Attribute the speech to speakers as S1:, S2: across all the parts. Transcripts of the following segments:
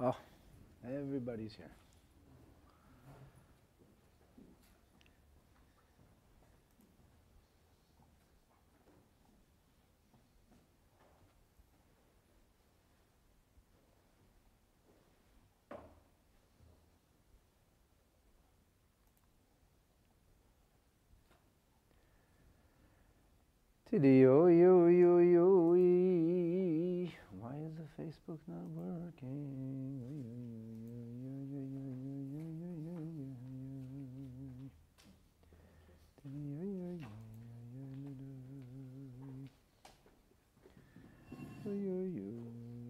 S1: Oh, everybody's here. Why is the Facebook not working?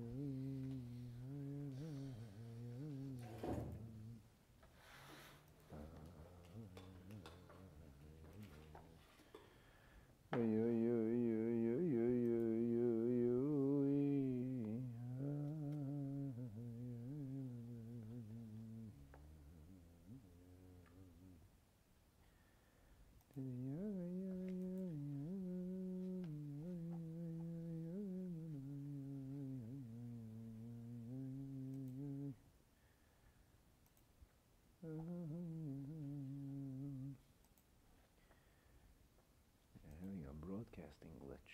S1: Having a broadcasting glitch.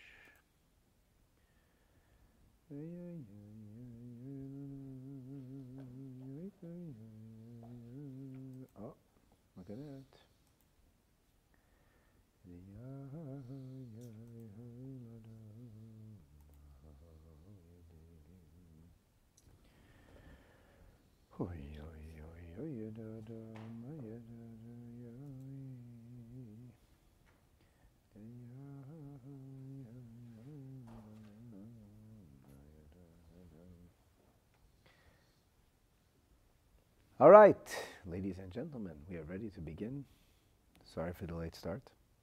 S1: Oh, look at that. All right, ladies and gentlemen, we are ready to begin. Sorry for the late start.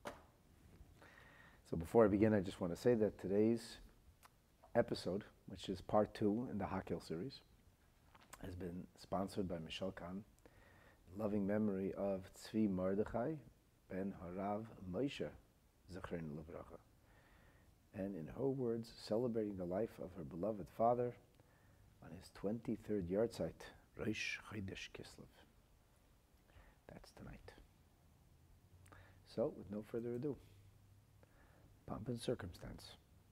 S1: So before I begin, I just want to say that today's episode, which is part 2 in the Hakel series, has been sponsored by Michelle Kahn, in loving memory of Tzvi Mordechai ben Harav Moshe Zechrein Livracha, and in her words, celebrating the life of her beloved father on his 23rd yahrzeit, Rosh Chodesh Kislev. That's tonight. So, with no further ado, pomp and circumstance.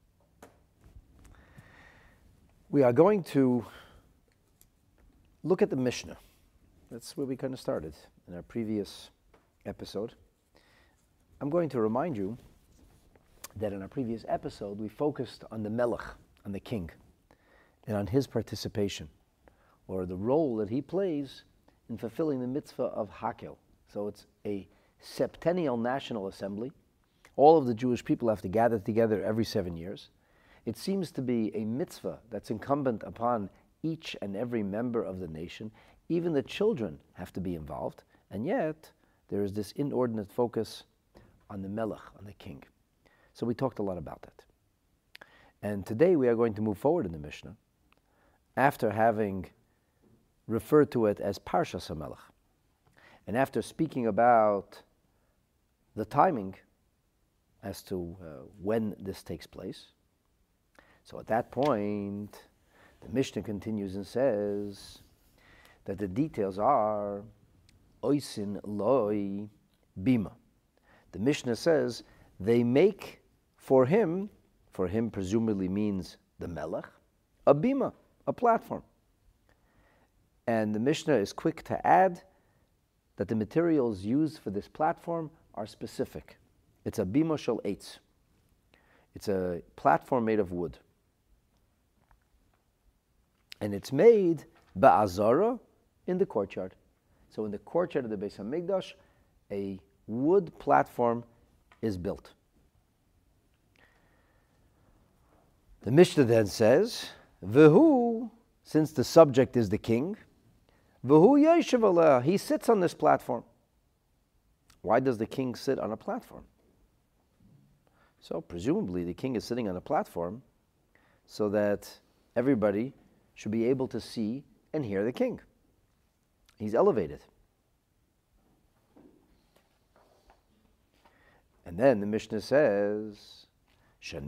S1: We are going to look at the Mishnah. That's where we kind of started in our previous episode. I'm going to remind you that in our previous episode we focused on the Melech, on the king, and on his participation, or the role that he plays in fulfilling the mitzvah of Hakel. So it's a septennial national assembly. All of the Jewish people have to gather together every 7 years. It seems to be a mitzvah that's incumbent upon each and every member of the nation. Even the children have to be involved, and yet there is this inordinate focus on the Melech, on the king. So we talked a lot about that. And today we are going to move forward in the Mishnah after having referred to it as Parshas HaMelech. And after speaking about the timing as to when this takes place, so at that point, the Mishnah continues and says that the details are Oisin Loi Bima. The Mishnah says they make for him presumably means the Melech, a bima, a platform. And the Mishnah is quick to add that the materials used for this platform are specific. It's a bima shel eitz. It's a platform made of wood. And it's made ba'azara in the courtyard. So in the courtyard of the Beis HaMikdash, a wood platform is built. The Mishnah then says, V'hu, since the subject is the king, V'hu yeshiv aleh, he sits on this platform. Why does the king sit on a platform? So presumably the king is sitting on a platform so that everybody should be able to see and hear the king. He's elevated. And then the Mishnah says,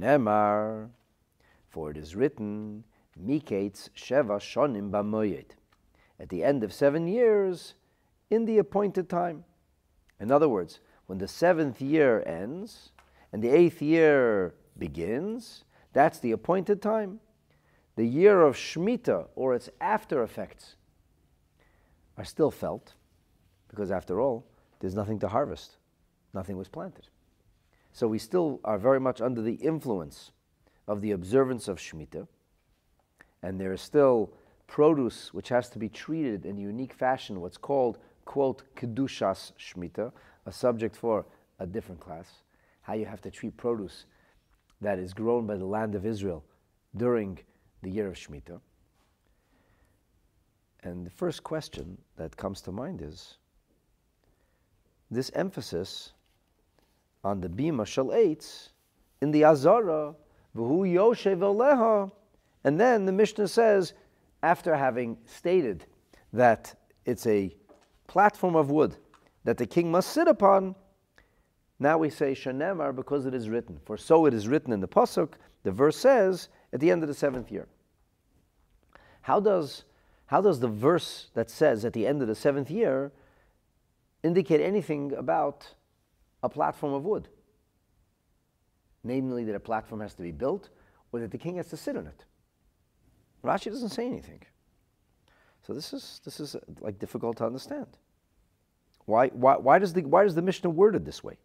S1: Shenemar, for it is written, Miketz Sheva Shonim B'moyed. at the end of 7 years in the appointed time. In other words, when the 7th year ends and the 8th year begins, that's the appointed time. The year of Shemitah, or its after effects, are still felt, because after all, there's nothing to harvest. Nothing was planted. So we still are very much under the influence of the observance of Shemitah, and there is still produce which has to be treated in a unique fashion, what's called, quote, Kedushas Shemitah, a subject for a different class, how you have to treat produce that is grown by the land of Israel during the year of Shemitah. And the first question that comes to mind is, this emphasis on the Bima Shel Eitz in the Azara, V'hu Yoshev Oleha, and then the Mishnah says, after having stated that it's a platform of wood that the king must sit upon, now we say Shenemar, because it is written. For so it is written in the Pasuk, the verse says, at the end of the 7th year. How does the verse that says at the end of the 7th year indicate anything about a platform of wood? Namely, that a platform has to be built, or that the king has to sit on it. Rashi doesn't say anything. So this is like difficult to understand. Why does the Mishnah word it this way?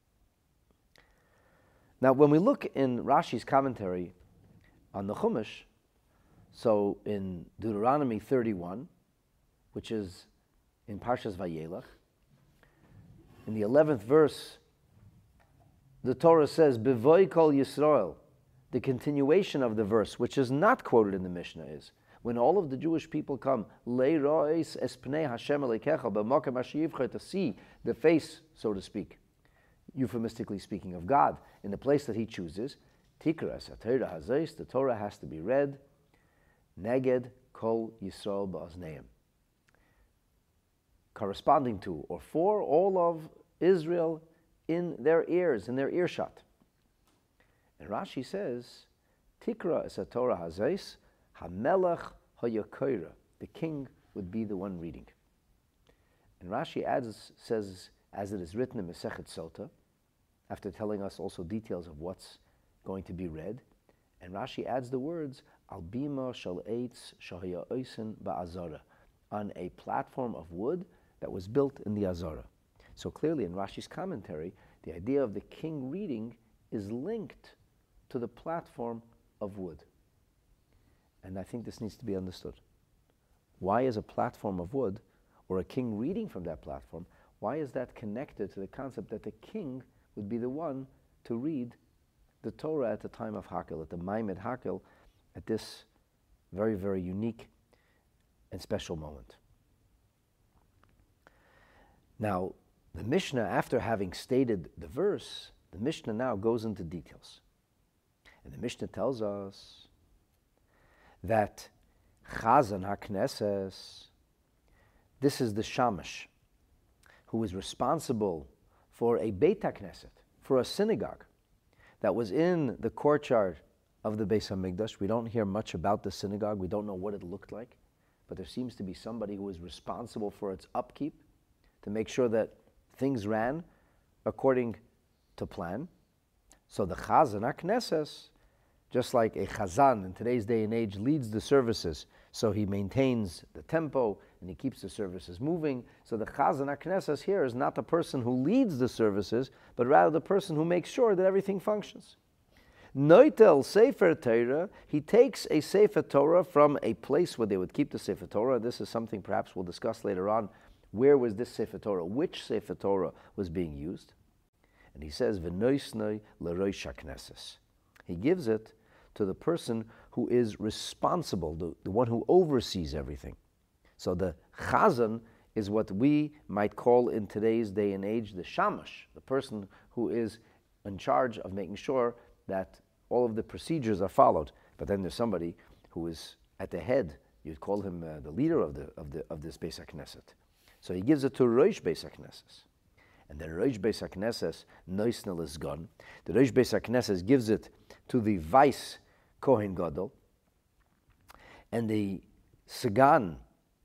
S1: Now, when we look in Rashi's commentary on the Chumash, so in Deuteronomy 31, which is in Parshas Vayelach, in the 11th verse, the Torah says, B'voy kol Yisrael. The continuation of the verse, which is not quoted in the Mishnah, is when all of the Jewish people come, Leirois es pnei Hashem Elokecha b'makom asher yivchar, to see the face, so to speak, euphemistically speaking, of God in the place that He chooses. Tikra es haTorah hazos, the Torah has to be read, neged kol Yisrael ba'ozneim, corresponding to or for all of Israel in their ears, in their earshot. And Rashi says, Tikra es haTorah hazos, hamelech hayakoira, the king would be the one reading. And Rashi says, as it is written in Masechet Sota, after telling us also details of what's going to be read, and Rashi adds the words, Al bima shel eitz shahaya oisen ba'azara, on a platform of wood that was built in the Azara. So clearly in Rashi's commentary, the idea of the king reading is linked to the platform of wood. And I think this needs to be understood. Why is a platform of wood, or a king reading from that platform, why is that connected to the concept that the king would be the one to read the Torah at the time of Hakel, at the Maimed Hakel, at this very, very unique and special moment? Now, the Mishnah, after having stated the verse, the Mishnah now goes into details. And the Mishnah tells us that Chazan HaKnesses, this is the Shamash, who is responsible for a Beit HaKnesset, for a synagogue that was in the courtyard of the Beis HaMikdash. We don't hear much about the synagogue. We don't know what it looked like, but there seems to be somebody who was responsible for its upkeep to make sure that things ran according to plan. So the Chazan HaKnesses, just like a Chazan in today's day and age leads the services, so he maintains the tempo and he keeps the services moving. So the Chazan HaKnesses here is not the person who leads the services, but rather the person who makes sure that everything functions. Noitel Sefer Torah, he takes a Sefer Torah from a place where they would keep the Sefer Torah. This is something perhaps we'll discuss later on. Where was this Sefer Torah? Which Sefer Torah was being used? And he says, V'noisnoi l'roish HaKnesses. He gives it to the person who is responsible, the one who oversees everything. So the Chazan is what we might call in today's day and age the Shamash, the person who is in charge of making sure that all of the procedures are followed. But then there's somebody who is at the head. You'd call him the leader of this Beis HaKnesset. So he gives it to Rosh Beis HaKnesses. And the Rosh Beis HaKnesses, Noisnel is gone. The Rosh Beis HaKnesses gives it to the Vice Kohen Gadol. And the Sagan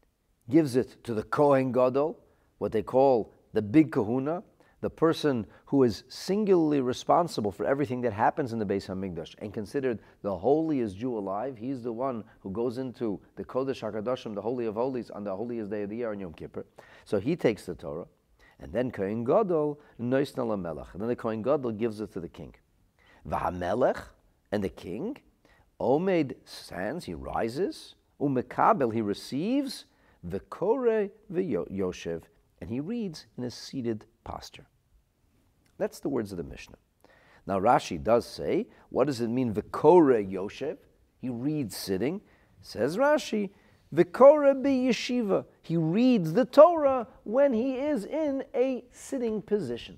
S1: gives it to the Kohen Gadol, what they call the big kahuna, the person who is singularly responsible for everything that happens in the Beis HaMikdash and considered the holiest Jew alive. He's the one who goes into the Kodesh HaKadoshim, the Holy of Holies, on the holiest day of the year on Yom Kippur. So he takes the Torah, and then Kohen Gadol noisna lamelech, and then the Kohen Gadol gives it to the king. V'hamelech, and the king, Omed stands, he rises, umekabel, he receives, v'koreh v'yoshev, and he reads in a seated posture. That's the words of the Mishnah. Now Rashi does say, what does it mean, v'koreh yoshev? He reads sitting. Says Rashi, v'koreh b'yeshiva. He reads the Torah when he is in a sitting position.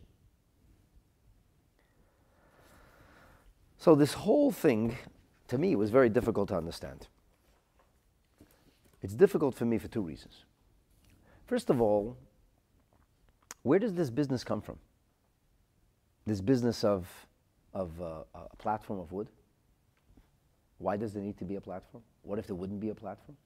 S1: So this whole thing, to me, was very difficult to understand. It's difficult for me for two reasons. First of all, where does this business come from? This business of a platform of wood? Why does there need to be a platform? What if there wouldn't be a platform?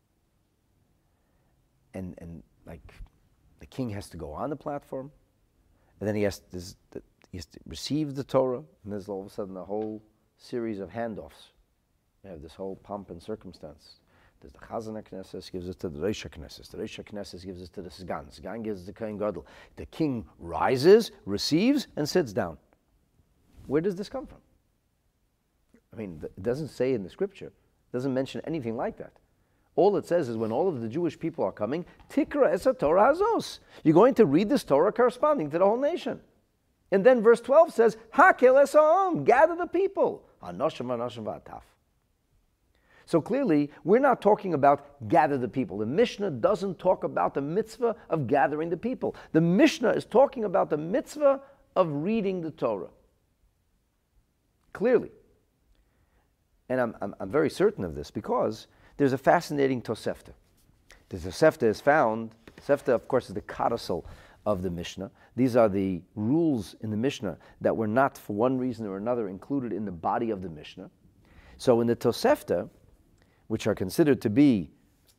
S1: And like the king has to go on the platform, and then he has to receive the Torah, and there's all of a sudden a whole series of handoffs. You have this whole pomp and circumstance. There's the Chazan HaKnesses gives it to the Reish HaKnesses. The Reish HaKnesses gives it to the Sgan. Sgan gives it to the Kohen Gadol. The king rises, receives, and sits down. Where does this come from? I mean, it doesn't say in the scripture. It doesn't mention anything like that. All it says is when all of the Jewish people are coming, Tikra es Torah hazos. You're going to read this Torah corresponding to the whole nation. And then verse 12 says, Hakel es ha'am, gather the people. Anoshim v'ataf. So clearly, we're not talking about gather the people. The Mishnah doesn't talk about the mitzvah of gathering the people. The Mishnah is talking about the mitzvah of reading the Torah. Clearly. And I'm very certain of this because there's a fascinating Tosefta. The Tosefta is found, Tosefta of course is the codicil of the Mishnah. These are the rules in the Mishnah that were not for one reason or another included in the body of the Mishnah. So in the Tosefta, which are considered to be,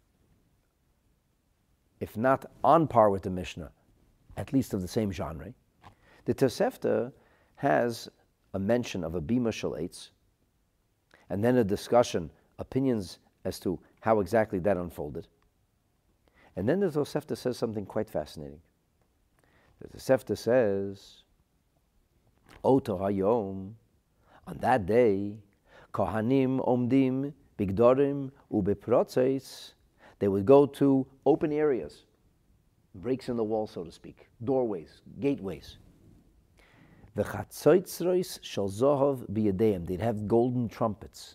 S1: if not on par with the Mishnah, at least of the same genre, the Tosefta has a mention of a bima shel eitz, and then a discussion, opinions as to how exactly that unfolded. And then the Tosefta says something quite fascinating. The Tosefta says, Oto hayom, on that day, Kohanim omdim bigdorim ubeprotzeis, they would go to open areas, breaks in the wall, so to speak, doorways, gateways. V'chatzoitzrois shel zohov biyadeim, they'd have golden trumpets.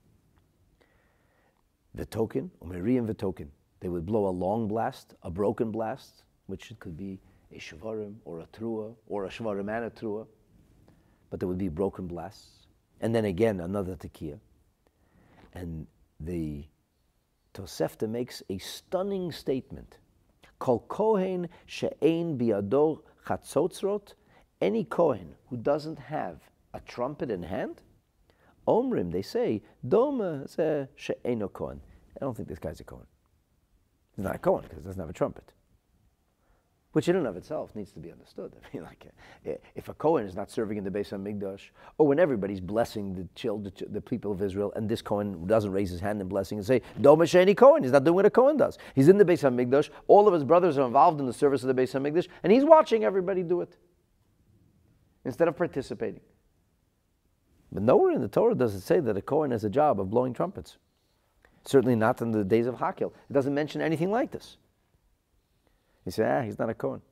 S1: V'token, umeriyim v'token, they would blow a long blast, a broken blast, which could be a shvarim or a trua, or a shvarim and a trua, but there would be broken blasts. And then again, another tekiah. And the Tosefta makes a stunning statement. Kol kohen she'ein biado chatzotzrot, any kohen who doesn't have a trumpet in hand, omrim, they say, doma ze she'eino kohen. I don't think this guy's a kohen. He's not a kohen because he doesn't have a trumpet. Which in and of itself needs to be understood. I mean, like, if a Kohen is not serving in the Beis HaMikdash, or when everybody's blessing the people of Israel, and this Kohen doesn't raise his hand in blessing and say, Doma she'eni Kohen, he's not doing what a Kohen does. He's in the Beis HaMikdash, all of his brothers are involved in the service of the Beis HaMikdash, and he's watching everybody do it, instead of participating. But nowhere in the Torah does it say that a Kohen has a job of blowing trumpets. Certainly not in the days of Hakel. It doesn't mention anything like this. You say, he's not a Kohen.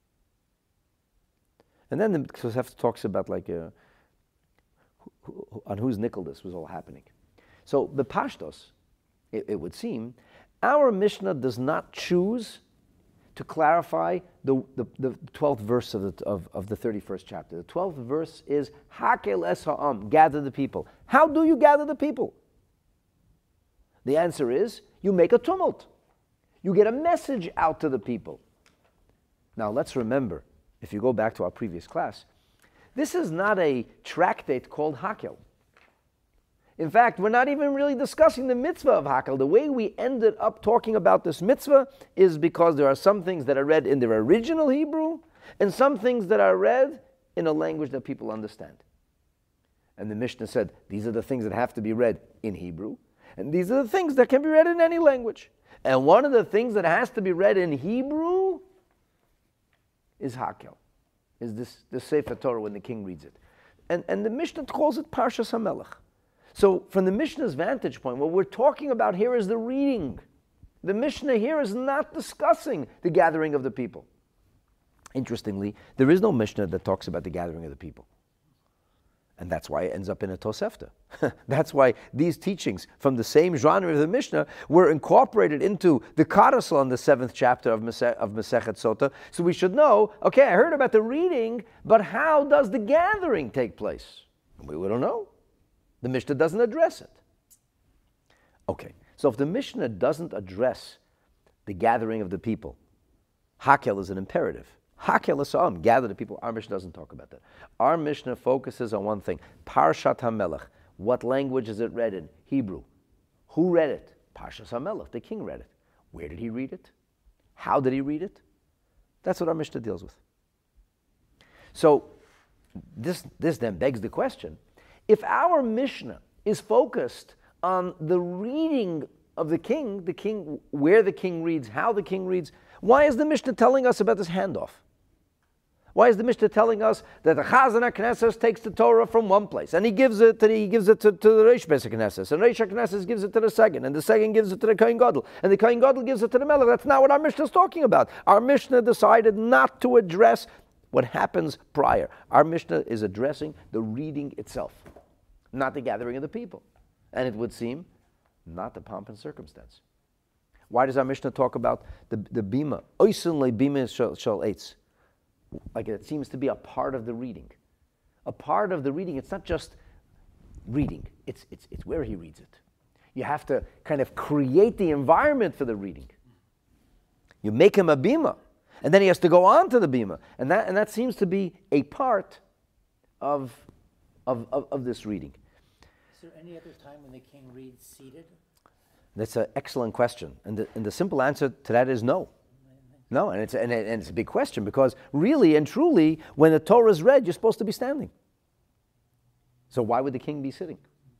S1: And then the Tosefta talks about on whose nickel this was all happening. So the Pashtos, it would seem, our Mishnah does not choose to clarify the 12th verse of the 31st chapter. The 12th verse is Hakel es ha'am, gather the people. How do you gather the people? The answer is you make a tumult. You get a message out to the people. Now let's remember, if you go back to our previous class, this is not a tractate called Hakel. In fact, we're not even really discussing the mitzvah of Hakel. The way we ended up talking about this mitzvah is because there are some things that are read in their original Hebrew and some things that are read in a language that people understand. And the Mishnah said, these are the things that have to be read in Hebrew, and these are the things that can be read in any language. And one of the things that has to be read in Hebrew is Hakel, is this Sefer Torah when the king reads it. And the Mishnah calls it Parshas HaMelech. So from the Mishnah's vantage point, what we're talking about here is the reading. The Mishnah here is not discussing the gathering of the people. Interestingly, there is no Mishnah that talks about the gathering of the people. And that's why it ends up in a Tosefta. That's why these teachings from the same genre of the Mishnah were incorporated into the Karasal in the 7th chapter of Masechet Sota. So we should know, okay, I heard about the reading, but how does the gathering take place? We don't know. The Mishnah doesn't address it. Okay, so if the Mishnah doesn't address the gathering of the people, Hakel is an imperative. Hakel Asam, gather the people. Our Mishnah doesn't talk about that. Our Mishnah focuses on one thing, Parshat HaMelech. What language is it read in? Hebrew. Who read it? Parshas HaMelech, the king read it. Where did he read it? How did he read it? That's what our Mishnah deals with. So this then begs the question, if our Mishnah is focused on the reading of the king, where the king reads, how the king reads, why is the Mishnah telling us about this handoff? Why is the Mishnah telling us that the Chazan HaKnesses takes the Torah from one place and he gives it to the Reish Beis HaKnesses, and Reish HaKnesses gives it to the second, and the second gives it to the Kohen Gadol, and the Kohen Gadol gives it to the Melech? That's not what our Mishnah is talking about. Our Mishnah decided not to address what happens prior. Our Mishnah is addressing the reading itself, not the gathering of the people. And it would seem not the pomp and circumstance. Why does our Mishnah talk about the bima? Oisun le bima shel eitz. Like it seems to be a part of the reading. A part of the reading, it's not just reading, it's where he reads it. You have to kind of create the environment for the reading. You make him a bima, and then he has to go on to the bima. And that seems to be a part of this reading.
S2: Is there any other time when the king reads seated?
S1: That's an excellent question. And the simple answer to that is no. No, and it's a big question, because really and truly, when the Torah is read, you're supposed to be standing. So why would the king be sitting?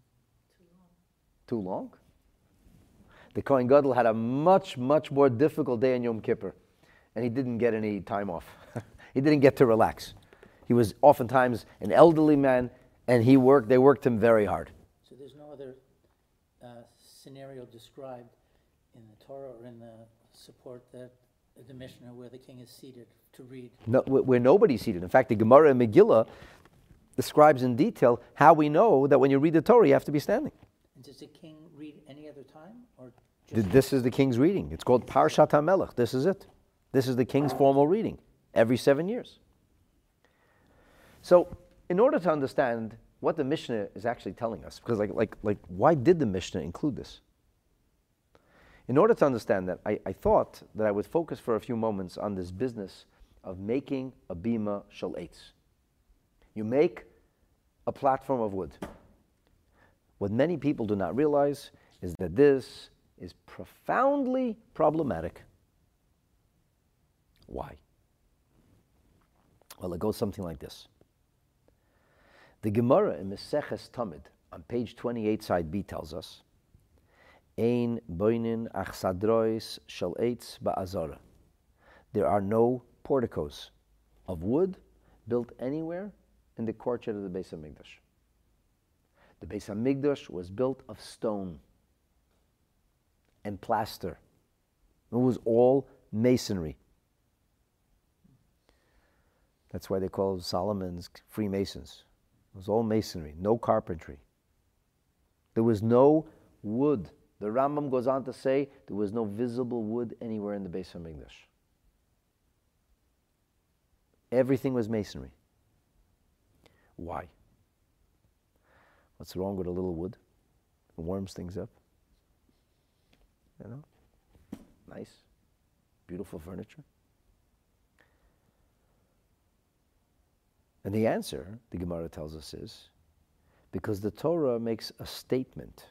S1: Too long? The Kohen Gadol had a much, much more difficult day on Yom Kippur, and he didn't get any time off. He didn't get to relax. He was oftentimes an elderly man, and they worked him very hard.
S2: So there's no other scenario described in the Torah or in the support that the Mishnah where the king is seated to read?
S1: No, where nobody's seated. In fact, the Gemara in Megillah describes in detail how we know that when you read the Torah, you have to be standing.
S2: And does the king read any other time? Or
S1: This is the king's reading. It's called Parshat HaMelech. This is it. This is the king's formal reading every 7 years. So, in order to understand what the Mishnah is actually telling us, because why did the Mishnah include this? In order to understand that, I thought that I would focus for a few moments on this business of making a bima shel eitz. You make a platform of wood. What many people do not realize is that this is profoundly problematic. Why? Well, it goes something like this. The Gemara in Meseches Tamid, on page 28, side B, tells us, Ein boinin ach sadrois shel eitz ba'azara. There are no porticos of wood built anywhere in the courtyard of the Beis HaMikdash. The Beis HaMikdash was built of stone and plaster. It was all masonry. That's why they call Solomon's Freemasons. It was all masonry, no carpentry. There was no wood. The Rambam goes on to say there was no visible wood anywhere in the Beis HaMikdash. Everything was masonry. Why? What's wrong with a little wood? It warms things up. You know? Nice, beautiful furniture. And the answer, the Gemara tells us, is Because the Torah makes a statement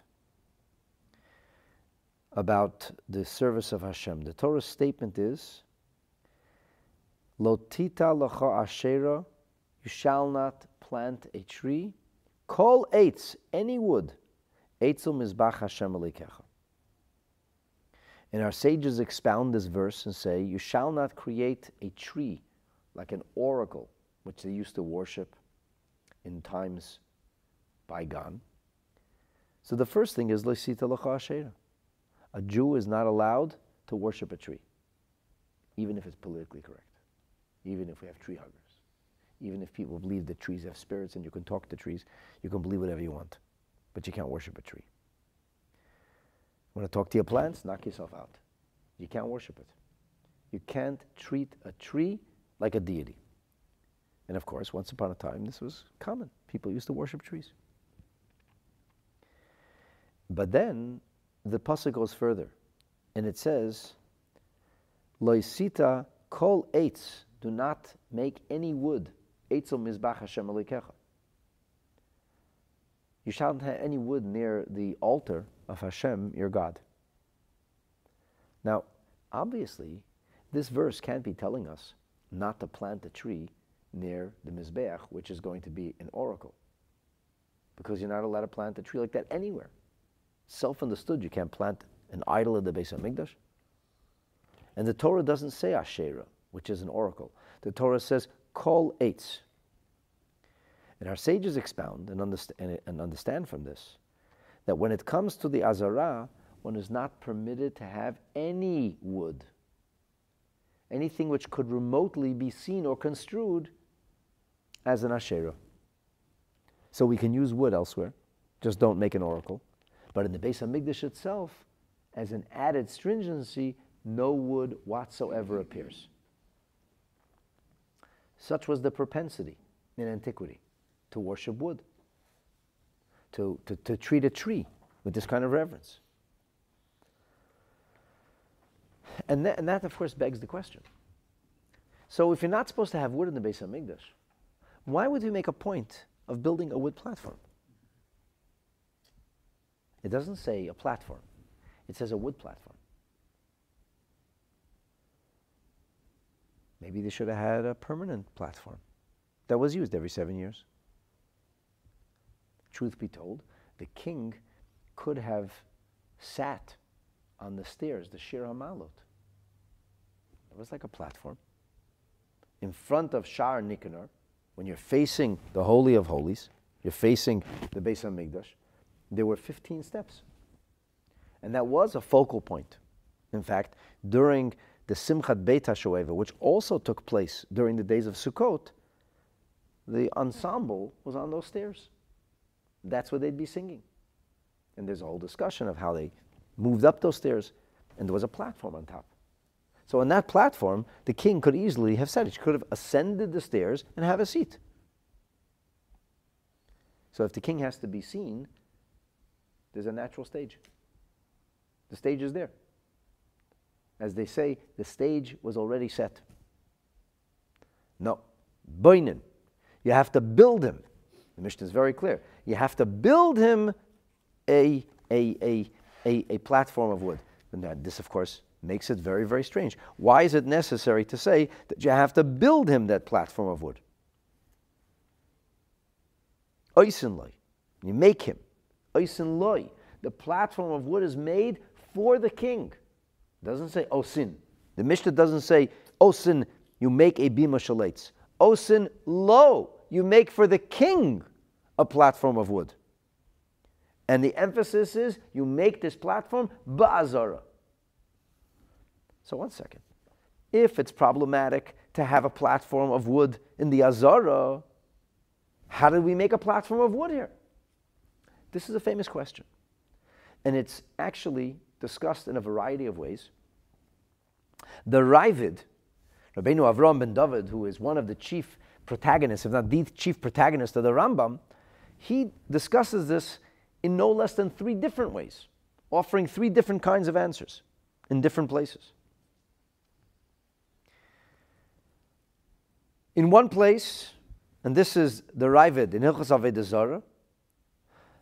S1: about the service of Hashem. The Torah's statement is, Lo tita lecha ashera, you shall not plant a tree, kol eitz, any wood, eitzel mizbach Hashem Elokecha. And our sages expound this verse and say, you shall not create a tree like an oracle, which they used to worship in times bygone. So the first thing is, Lo tita lecha ashera. A Jew is not allowed to worship a tree, even if it's politically correct, even if we have tree huggers, even if people believe that trees have spirits and you can talk to trees, you can believe whatever you want, but you can't worship a tree. Want to talk to your plants? Knock yourself out. You can't worship it. You can't treat a tree like a deity. And of course, once upon a time, this was common. People used to worship trees. But then, the pasuk goes further, and it says, Lo isita kol eitz, do not make any wood, eitzel mizbach Hashem Elokecha. You shall not have any wood near the altar of Hashem, your God. Now, obviously, this verse can't be telling us not to plant a tree near the Mizbeach, which is going to be an oracle, because you're not allowed to plant a tree like that anywhere. Self-understood, you can't plant an idol in the Beis HaMikdash. And the Torah doesn't say Asherah, which is an oracle. The Torah says, Kol Eitz. And our sages expound and understand from this that when it comes to the Azarah, one is not permitted to have any wood, anything which could remotely be seen or construed as an Asherah. So we can use wood elsewhere, just don't make an oracle. But in the Beis HaMikdash itself, as an added stringency, no wood whatsoever appears. Such was the propensity in antiquity to worship wood, to treat a tree with this kind of reverence. And that, of course, begs the question. So if you're not supposed to have wood in the Beis HaMikdash, why would you make a point of building a wood platform? It doesn't say a platform. It says a wood platform. Maybe they should have had a permanent platform that was used every 7 years. Truth be told, the king could have sat on the stairs, the Shir HaMalot. It was like a platform. In front of Sha'ar Nikanor, when you're facing the Holy of Holies, you're facing the Beis HaMikdash, there were 15 steps. And that was a focal point. In fact, during the Simchat Beit HaShoeva, which also took place during the days of Sukkot, the ensemble was on those stairs. That's where they'd be singing. And there's a whole discussion of how they moved up those stairs, and there was a platform on top. So on that platform, the king could easily have said it. He could have ascended the stairs and have a seat. So if the king has to be seen, there's a natural stage. The stage is there. As they say, the stage was already set. No. Boinen. You have to build him. The Mishnah is very clear. You have to build him a platform of wood. And this, of course, makes it very, very strange. Why is it necessary to say that you have to build him that platform of wood? Oisenloi. You make him. Oisenloi. The platform of wood is made for the king. It doesn't say osin. The Mishnah doesn't say osin, you make a bima shalates. Osin lo, you make for the king a platform of wood. And the emphasis is you make this platform ba'azara. So one second. If it's problematic to have a platform of wood in the Azara, how did we make a platform of wood here? This is a famous question. And it's actually discussed in a variety of ways. The Ravid, Rabbeinu Avraham ben David, who is one of the chief protagonists, if not the chief protagonist of the Rambam, he discusses this in no less than 3 different ways, offering 3 different kinds of answers in different places. In one place, and this is the Ravid in Hilchos Avodah Zarah,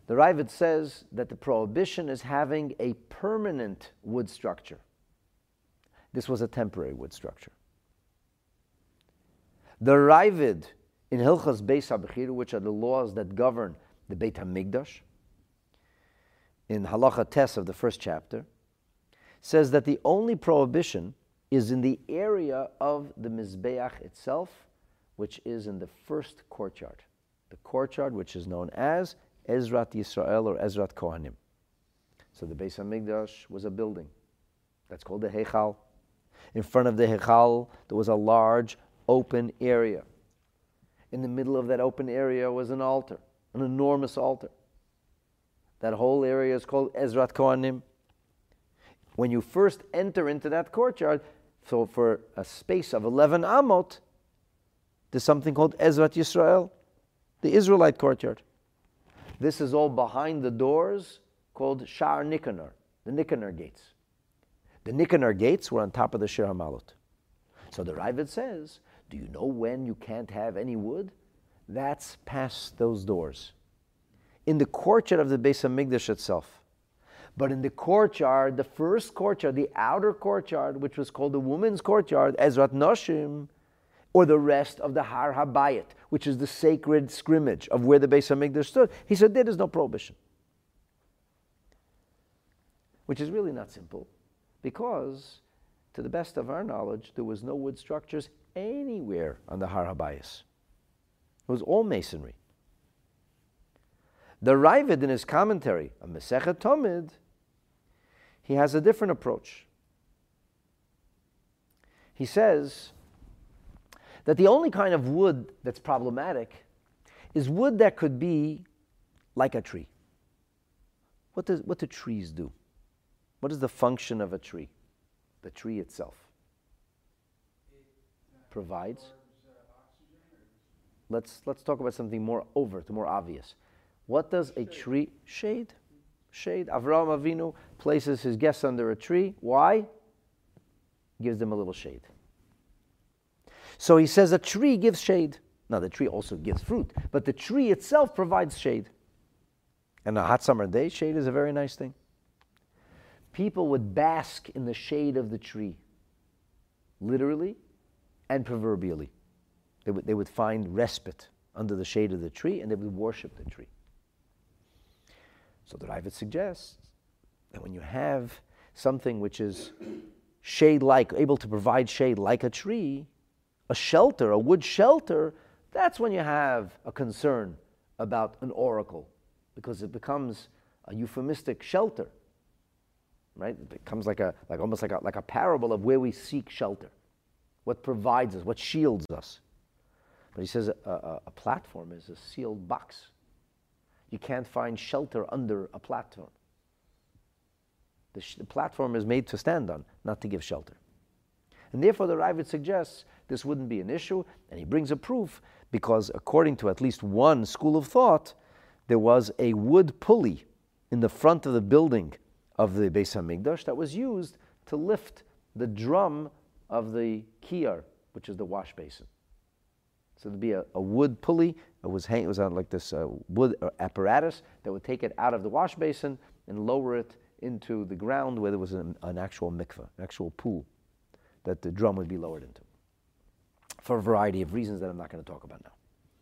S1: The Raavad says that the prohibition is having a permanent wood structure. This was a temporary wood structure. The Raavad in Hilchas Beis HaBechira, which are the laws that govern the Beit HaMikdash, in Halacha Tes of the first chapter, says that the only prohibition is in the area of the Mizbeach itself, which is in the first courtyard. The courtyard which is known as Ezrat Yisrael or Ezrat Kohanim. So the Beis HaMikdash was a building. That's called the Heichal. In front of the Heichal, there was a large open area. In the middle of that open area was an altar, an enormous altar. That whole area is called Ezrat Kohanim. When you first enter into that courtyard, so for a space of 11 amot, there's something called Ezrat Yisrael, the Israelite courtyard. This is all behind the doors called Sha'ar Nikanor, the Nikanor gates. The Nikanor gates were on top of the Shir HaMalot. So the Raavad says, do you know when you can't have any wood? That's past those doors. In the courtyard of the Beis HaMikdash itself. But in the courtyard, the first courtyard, the outer courtyard, which was called the women's courtyard, Ezrat Noshim, or the rest of the Har HaBayit, which is the sacred scrimmage of where the Beis HaMikdash stood, he said there is no prohibition. Which is really not simple, because to the best of our knowledge, there was no wood structures anywhere on the Har HaBayis. It was all masonry. The Raavad in his commentary on Masechet Tomid, he has a different approach. He says that the only kind of wood that's problematic is wood that could be like a tree. What do trees do? What is the function of a tree? The tree itself provides. Let's talk about something more overt, more obvious. What does a tree shade? Shade. Avraham Avinu places his guests under a tree. Why? Gives them a little shade. So he says a tree gives shade. Now the tree also gives fruit, but the tree itself provides shade. And on a hot summer day, shade is a very nice thing. People would bask in the shade of the tree, literally and proverbially. They would find respite under the shade of the tree, and they would worship the tree. So the Raavad suggests that when you have something which is shade-like, able to provide shade like a tree, a shelter, a wood shelter, that's when you have a concern about an oracle, because it becomes a euphemistic shelter, right? It becomes almost like a parable of where we seek shelter, what provides us, what shields us. But he says a platform is a sealed box. You can't find shelter under a platform. The platform is made to stand on, not to give shelter. And therefore the Raavad suggests this wouldn't be an issue, and he brings a proof because according to at least one school of thought, there was a wood pulley in the front of the building of the Beis HaMikdash that was used to lift the drum of the kiyar, which is the wash basin. So there'd be a wood pulley. It was on like this wood apparatus that would take it out of the wash basin and lower it into the ground where there was an actual mikveh, an actual pool that the drum would be lowered into, for a variety of reasons that I'm not going to talk about now.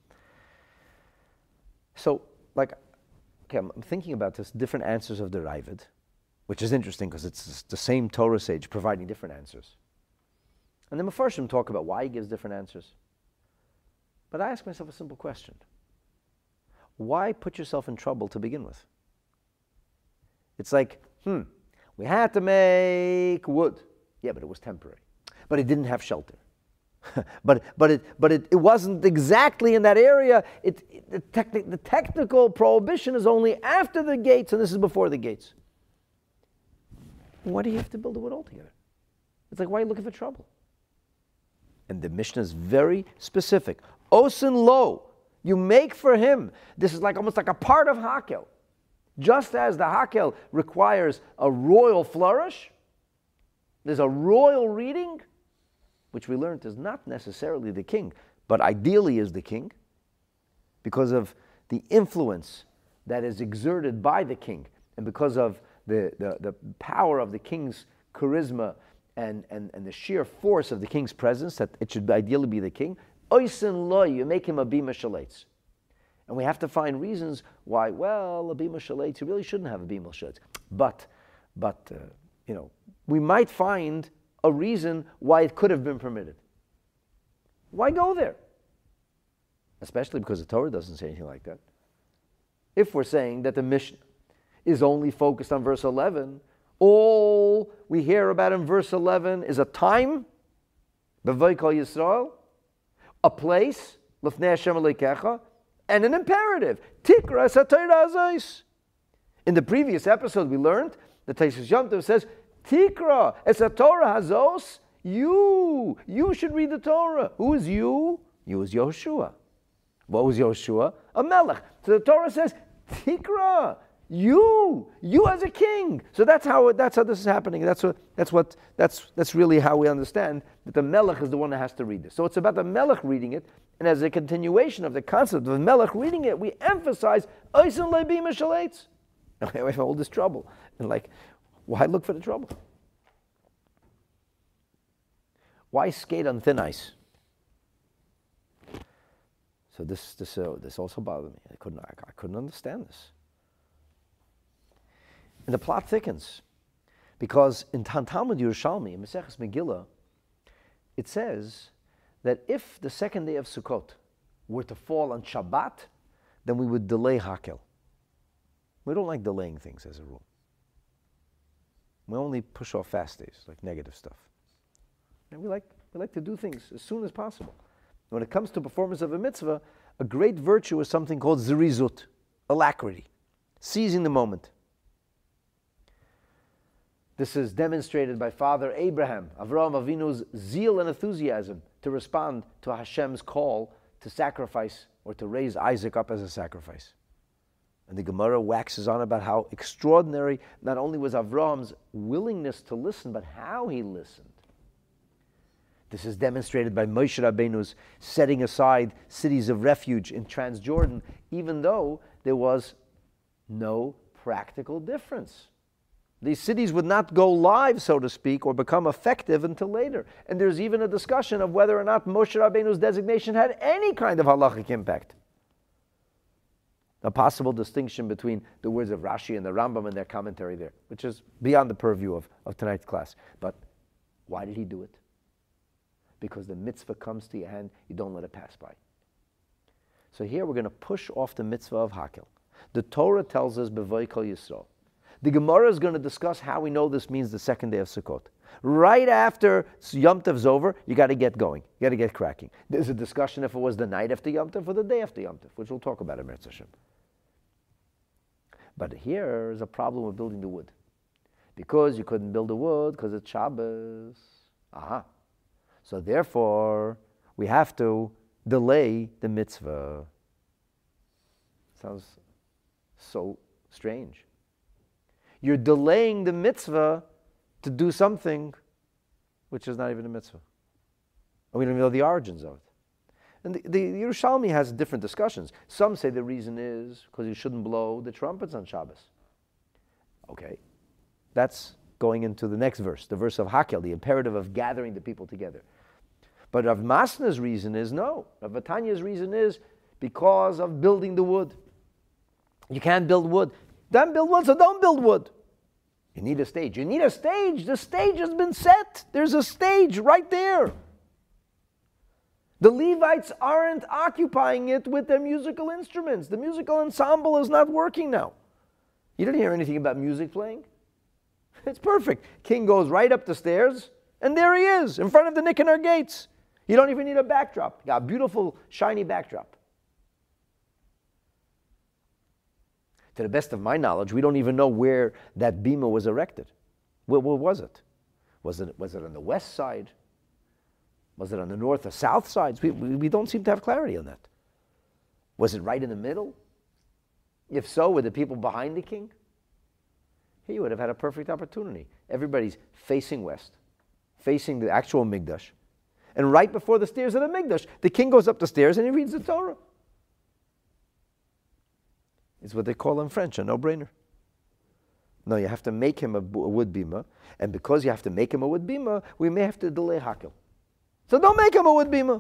S1: So, I'm thinking about this, different answers of the Raavad, which is interesting because it's the same Torah sage providing different answers. And the Mefarshim talk about why he gives different answers. But I ask myself a simple question. Why put yourself in trouble to begin with? It's like, we had to make wood. Yeah, but it was temporary. But it didn't have shelter. but it wasn't exactly in that area. The technical prohibition is only after the gates, and this is before the gates. Why do you have to build a wood altogether? It's like, why are you looking for trouble? And the Mishnah is very specific. Osin lo, you make for him. This is almost like a part of Hakel. Just as the Hakel requires a royal flourish, there's a royal reading, which we learned is not necessarily the king, but ideally is the king, because of the influence that is exerted by the king, and because of the power of the king's charisma and the sheer force of the king's presence, that it should ideally be the king, oisen loy, you make him a bima shalates. And we have to find reasons why, well, a bima shalates, you really shouldn't have a bima shalates. But we might find a reason why it could have been permitted. Why go there? Especially because the Torah doesn't say anything like that. If we're saying that the Mishnah is only focused on verse 11, all we hear about in verse 11 is a time, B'vay Kol Yisrael, a place, L'fnei Hashem Elokecha, and an imperative, Tikra es HaTorah Hazos. In the previous episode we learned, the Tosfos Yom Tov says, Tikra es HaTorah Hazos, you should read the Torah. Who is you? You is Yehoshua. What was Yehoshua? A melech. So the Torah says, Tikra, you as a king. So that's how this is happening. That's really how we understand that the melech is the one that has to read this. So it's about the melech reading it, and as a continuation of the concept of the melech reading it, we emphasize Oisen le bima shalates. We have all this trouble, and why look for the trouble? Why skate on thin ice? So this also bothered me. I couldn't understand this. And the plot thickens, because in Talmud Yerushalmi, in Maseches Megillah, it says that if the second day of Sukkot were to fall on Shabbat, then we would delay Hakel. We don't like delaying things as a rule. We only push off fast days, like negative stuff. And we like to do things as soon as possible. When it comes to performance of a mitzvah, a great virtue is something called zirizut, alacrity, seizing the moment. This is demonstrated by Father Abraham, Avraham Avinu's zeal and enthusiasm to respond to Hashem's call to sacrifice or to raise Isaac up as a sacrifice. And the Gemara waxes on about how extraordinary not only was Avraham's willingness to listen, but how he listened. This is demonstrated by Moshe Rabbeinu's setting aside cities of refuge in Transjordan, even though there was no practical difference. These cities would not go live, so to speak, or become effective until later. And there's even a discussion of whether or not Moshe Rabbeinu's designation had any kind of halachic impact. A possible distinction between the words of Rashi and the Rambam and their commentary there, which is beyond the purview of tonight's class. But why did he do it? Because the mitzvah comes to your hand, you don't let it pass by. So here we're going to push off the mitzvah of Hakel. The Torah tells us, B'vay Kol Yisrael. The Gemara is going to discuss how we know this means the second day of Sukkot. Right after Yom Tov's over, you got to get going. You got to get cracking. There's a discussion if it was the night after Yom Tov or the day after Yom Tov, which we'll talk about in Meretz Hashem. But here is a problem with building the wood. Because you couldn't build the wood because it's Shabbos. So therefore, we have to delay the mitzvah. Sounds so strange. You're delaying the mitzvah to do something which is not even a mitzvah. And we don't even know the origins of it. And the Yerushalmi has different discussions. Some say the reason is because you shouldn't blow the trumpets on Shabbos. Okay, that's going into the next verse, the verse of Hakel, the imperative of gathering the people together. But Rav Masna's reason is no. Rav Vatanya's reason is because of building the wood. You can't build wood. Then build wood, so don't build wood. You need a stage. You need a stage. The stage has been set. There's a stage right there. The Levites aren't occupying it with their musical instruments. The musical ensemble is not working now. You didn't hear anything about music playing? It's perfect. King goes right up the stairs, and there he is, in front of the Nicanor gates. You don't even need a backdrop. You got a beautiful, shiny backdrop. To the best of my knowledge, we don't even know where that bima was erected. Where was it? Was it on the west side? Was it on the north or south sides? We don't seem to have clarity on that. Was it right in the middle? If so, were the people behind the king? He would have had a perfect opportunity. Everybody's facing west, facing the actual Mikdash. And right before the stairs of the Mikdash, the king goes up the stairs and he reads the Torah. It's what they call in French a no-brainer. No, you have to make him a wood bima, and because you have to make him a wood bima, we may have to delay hakel. So don't make him a wood bima.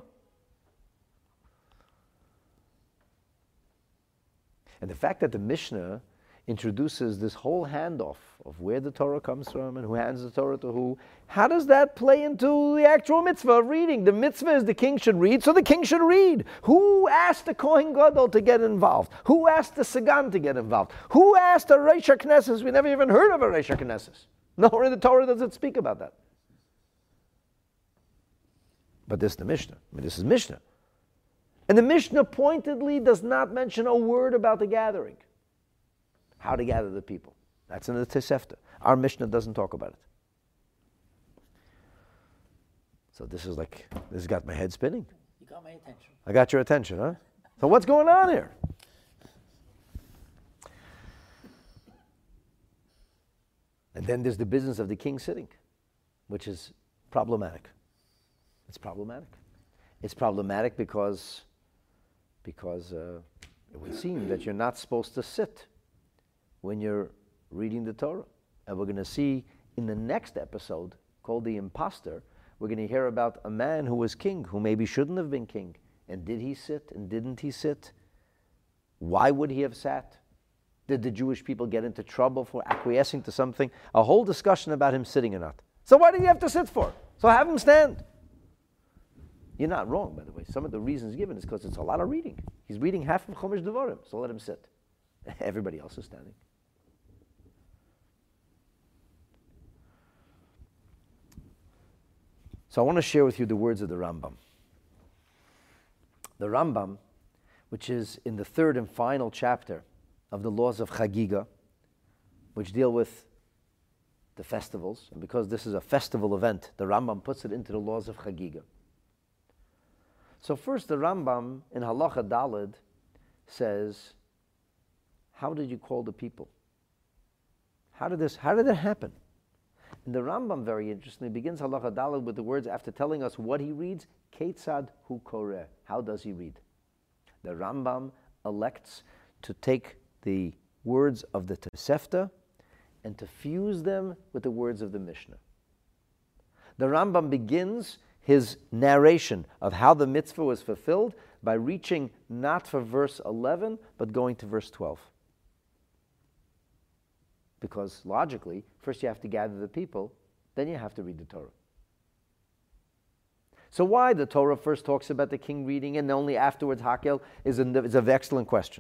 S1: And the fact that the Mishnah introduces this whole handoff of where the Torah comes from and who hands the Torah to who, how does that play into the actual mitzvah of reading? The mitzvah is the king should read, so the king should read. Who asked the Kohen Gadol to get involved? Who asked the Sagan to get involved? Who asked the Reish HaKnesses? We never even heard of a Reish HaKnesses. Nowhere in the Torah does it speak about that. But this is the Mishnah. This is Mishnah. And the Mishnah pointedly does not mention a word about the gathering. How to gather the people. That's in the Tosefta. Our Mishnah doesn't talk about it. So this has got my head spinning.
S2: You got my attention.
S1: I got your attention, huh? So what's going on here? And then there's the business of the king sitting, which is problematic. It's problematic. It's problematic because it would seem that you're not supposed to sit when you're reading the Torah. And we're going to see in the next episode, called The Imposter, we're going to hear about a man who was king, who maybe shouldn't have been king. And did he sit and didn't he sit? Why would he have sat? Did the Jewish people get into trouble for acquiescing to something? A whole discussion about him sitting or not. So why did he have to sit for? So have him stand. You're not wrong, by the way. Some of the reasons given is because it's a lot of reading. He's reading half of Chumash Devarim, so let him sit. Everybody else is standing. So I want to share with you the words of the Rambam. The Rambam, which is in the third and final chapter of the laws of Chagiga, which deal with the festivals, and because this is a festival event, the Rambam puts it into the laws of Chagiga. So first, the Rambam in Halacha Daled says, how did you call the people? How did it happen? And the Rambam, very interestingly, begins Halacha Daled with the words, after telling us what he reads, Ketzad hu koreh. How does he read? The Rambam elects to take the words of the Tosefta and to fuse them with the words of the Mishnah. The Rambam begins his narration of how the mitzvah was fulfilled by reaching not for verse 11, but going to verse 12. Because logically, first you have to gather the people, then you have to read the Torah. So why the Torah first talks about the king reading and only afterwards Hakel is an excellent question.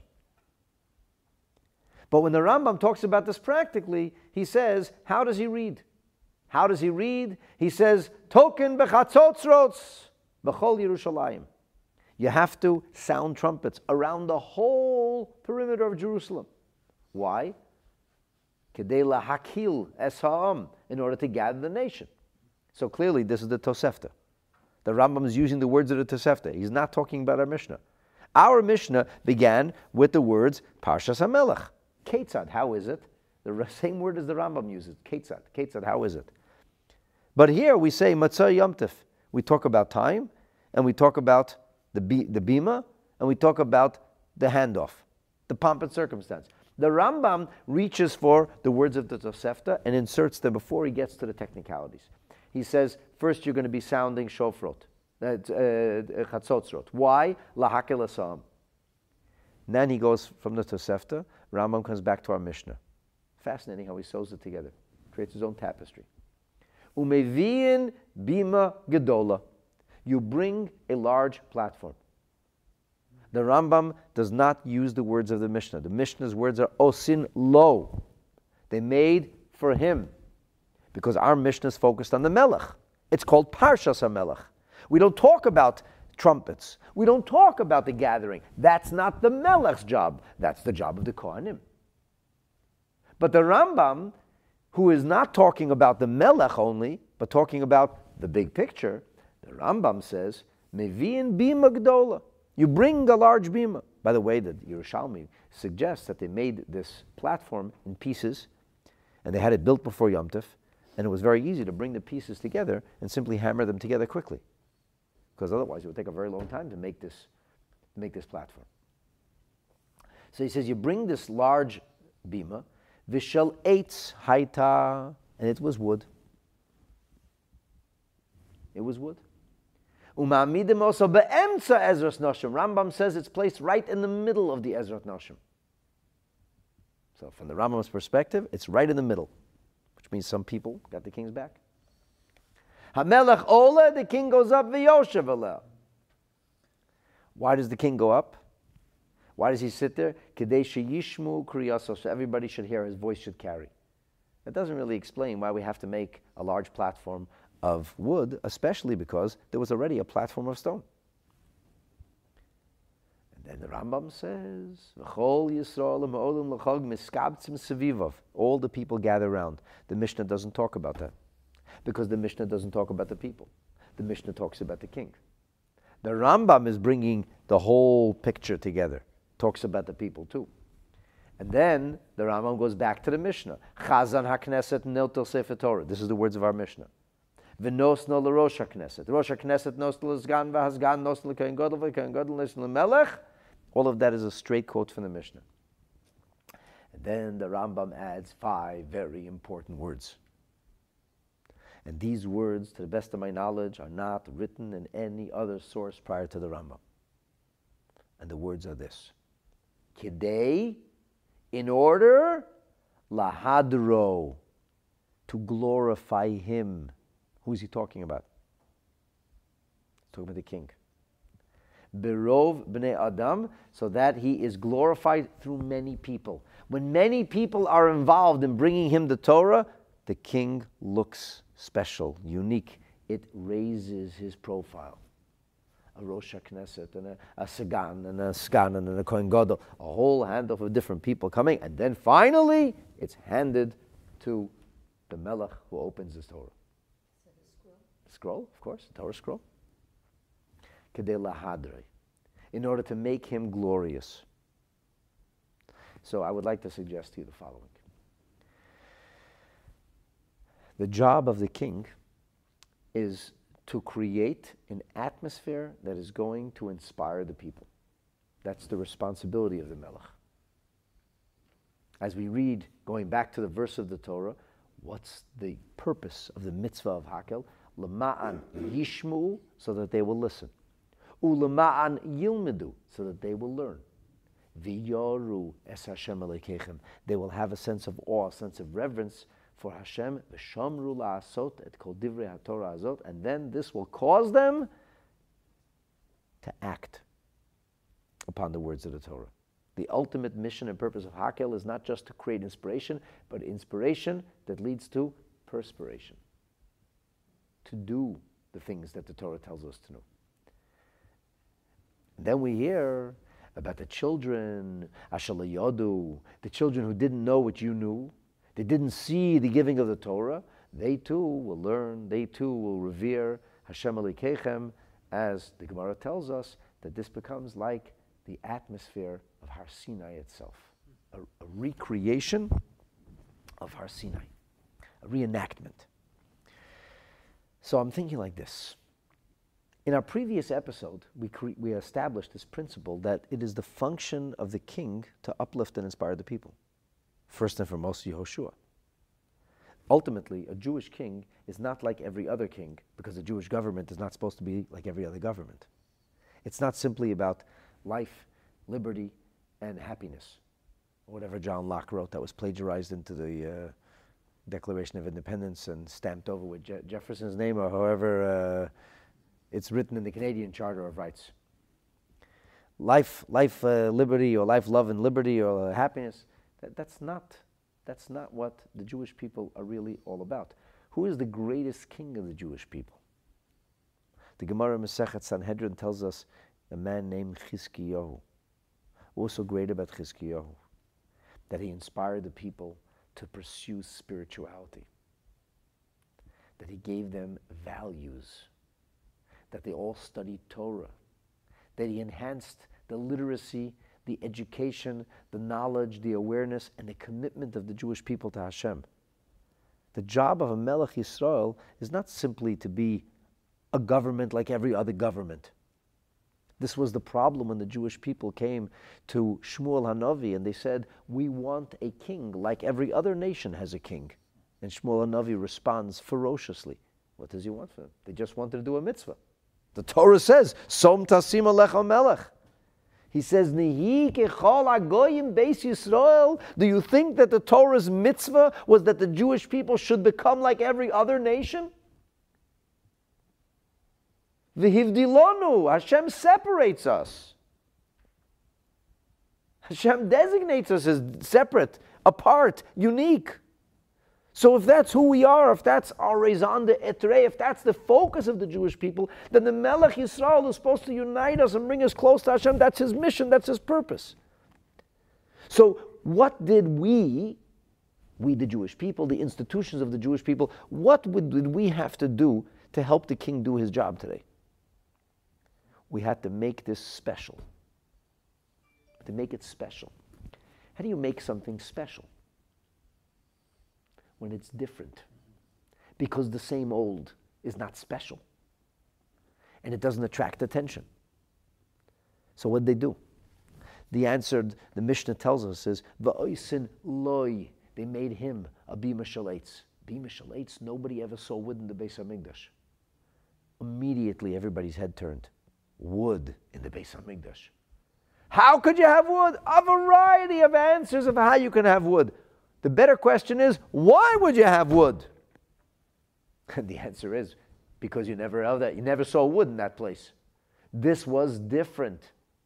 S1: But when the Rambam talks about this practically, he says, how does he read? How does he read? He says, Token b'chatzotzrots b'chol Yerushalayim. You have to sound trumpets around the whole perimeter of Jerusalem. Why? Kedei lahakil es ha'am, in order to gather the nation. So clearly this is the Tosefta. The Rambam is using the words of the Tosefta. He's not talking about our Mishnah. Our Mishnah began with the words Parshas HaMelech. Ketzad, how is it? The same word as the Rambam uses. Ketzad. Ketzad, how is it? But here we say Matzah Yom Tov. We talk about time, and we talk about the bima, and we talk about the handoff, the pomp and circumstance. The Rambam reaches for the words of the Tosefta and inserts them before he gets to the technicalities. He says, first you're going to be sounding shofrot, chatzotzrot. Why? Lahakel asam. Then he goes from the Tosefta, Rambam comes back to our Mishnah. Fascinating how he sews it together. Creates his own tapestry. Umeviin bima gedola. You bring a large platform. The Rambam does not use the words of the Mishnah. The Mishnah's words are osin lo. They made for him. Because our Mishnah is focused on the Melech. It's called Parshas HaMelech. We don't talk about trumpets. We don't talk about the gathering. That's not the Melech's job. That's the job of the Kohanim. But the Rambam, who is not talking about the Melech only, but talking about the big picture, the Rambam says, Mevi'in bima gdola. You bring a large bima. By the way, the Yerushalmi suggests that they made this platform in pieces, and they had it built before Yom Tov, and it was very easy to bring the pieces together and simply hammer them together quickly. Because otherwise it would take a very long time to make this platform. So he says, you bring this large bima, vishal eitz haita, and it was wood. It was wood. Umamidim also be'emtza Ezras Noshim. Rambam says it's placed right in the middle of the Ezrat Noshim. So from the Rambam's perspective, it's right in the middle, which means some people got the king's back. HaMelech Ola, the king goes up, v'yoshev aleh. Why does the king go up? Why does he sit there? Kedei sheyishmu kriyaso, so everybody should hear, his voice should carry. That doesn't really explain why we have to make a large platform of wood, especially because there was already a platform of stone. And then the Rambam says, V'chol Yisrael ha'olim l'chag miskabtzim sevivov. All the people gather around. The Mishnah doesn't talk about that, because the Mishnah doesn't talk about the people. The Mishnah talks about the king. The Rambam is bringing the whole picture together, talks about the people too. And then the Rambam goes back to the Mishnah. Chazan haKnesset niltel sefer Torah. This is the words of our Mishnah. V'nosno l'rosh haKnesset. Rosh haKnesset nosno l'sgan v'hasgan nosno l'kohen gadol v'kohen gadol nosno l'melech. All of that is a straight quote from the Mishnah. And then the Rambam adds 5 very important words. And these words, to the best of my knowledge, are not written in any other source prior to the Rambam. And the words are this: Kidei, in order, lahadro, to glorify him. Who is he talking about? He's talking about the king. Berov bnei Adam, so that he is glorified through many people. When many people are involved in bringing him the Torah, the king looks special, unique. It raises his profile. A Rosh HaKnesset and a Sagan and a Skanan and a Kohen Gadol, a whole handful of different people coming, and then finally it's handed to the Melech who opens the Torah.
S3: Is it a scroll?
S1: Scroll, of course, the Torah scroll. Kedei lahadrei, in order to make him glorious. So I would like to suggest to you the following. The job of the king is to create an atmosphere that is going to inspire the people. That's the responsibility of the Melech. As we read, going back to the verse of the Torah, what's the purpose of the mitzvah of Hakel? Lama'an yishmu, so that they will listen. Ulama'an yilmedu, so that they will learn. V'yoru es Hashem Elokeichem. They will have a sense of awe, a sense of reverence for Hashem, v'shamru la'asot et kol divrei haTorah azot, and then this will cause them to act upon the words of the Torah. The ultimate mission and purpose of Hakel is not just to create inspiration, but inspiration that leads to perspiration, to do the things that the Torah tells us to do. And then we hear about the children, Ashal Yodu, the children who didn't know what you knew. They didn't see the giving of the Torah. They too will learn. They too will revere Hashem Elokeichem, as the Gemara tells us that this becomes like the atmosphere of Har Sinai itself, a recreation of Har Sinai, a reenactment. So I'm thinking like this. In our previous episode, we established this principle that it is the function of the king to uplift and inspire the people. First and foremost, Yehoshua. Ultimately, a Jewish king is not like every other king, because the Jewish government is not supposed to be like every other government. It's not simply about life, liberty, and happiness, or whatever John Locke wrote that was plagiarized into the Declaration of Independence and stamped over with Jefferson's name, or however it's written in the Canadian Charter of Rights. Life, liberty, or life, love, and liberty, or happiness. That's not what the Jewish people are really all about. Who is the greatest king of the Jewish people? The Gemara Masechet Sanhedrin tells us a man named Chizkiyahu. What was so great about Chizkiyahu? That he inspired the people to pursue spirituality. That he gave them values. That they all studied Torah. That he enhanced the literacy, the education, the knowledge, the awareness, and the commitment of the Jewish people to Hashem. The job of a Melech Yisrael is not simply to be a government like every other government. This was the problem when the Jewish people came to Shmuel Hanavi and they said, we want a king like every other nation has a king. And Shmuel Hanavi responds ferociously. What does he want from them? They just wanted to do a mitzvah. The Torah says, Som tasim alecha melech. He says, Nihi kechol agoyim beis Yisrael. Do you think that the Torah's mitzvah was that the Jewish people should become like every other nation? V'hivdilonu, Hashem separates us. Hashem designates us as separate, apart, unique. So if that's who we are, if that's our raison d'etre, if that's the focus of the Jewish people, then the Melech Yisrael is supposed to unite us and bring us close to Hashem. That's his mission, that's his purpose. So what did we the Jewish people, the institutions of the Jewish people, did we have to do to help the king do his job today? We had to make this special. To make it special. How do you make something special? When it's different. Because the same old is not special. And it doesn't attract attention. So what did they do? The answer, the Mishnah tells us, is V'oisin loy. They made him a bima shalates. Bima shalates, nobody ever saw wood in the Beis HaMikdash. Immediately everybody's head turned. Wood in the Beis HaMikdash. How could you have wood? A variety of answers of how you can have wood. The better question is, why would you have wood? And the answer is, because you never held that. You never saw wood in that place. This was different.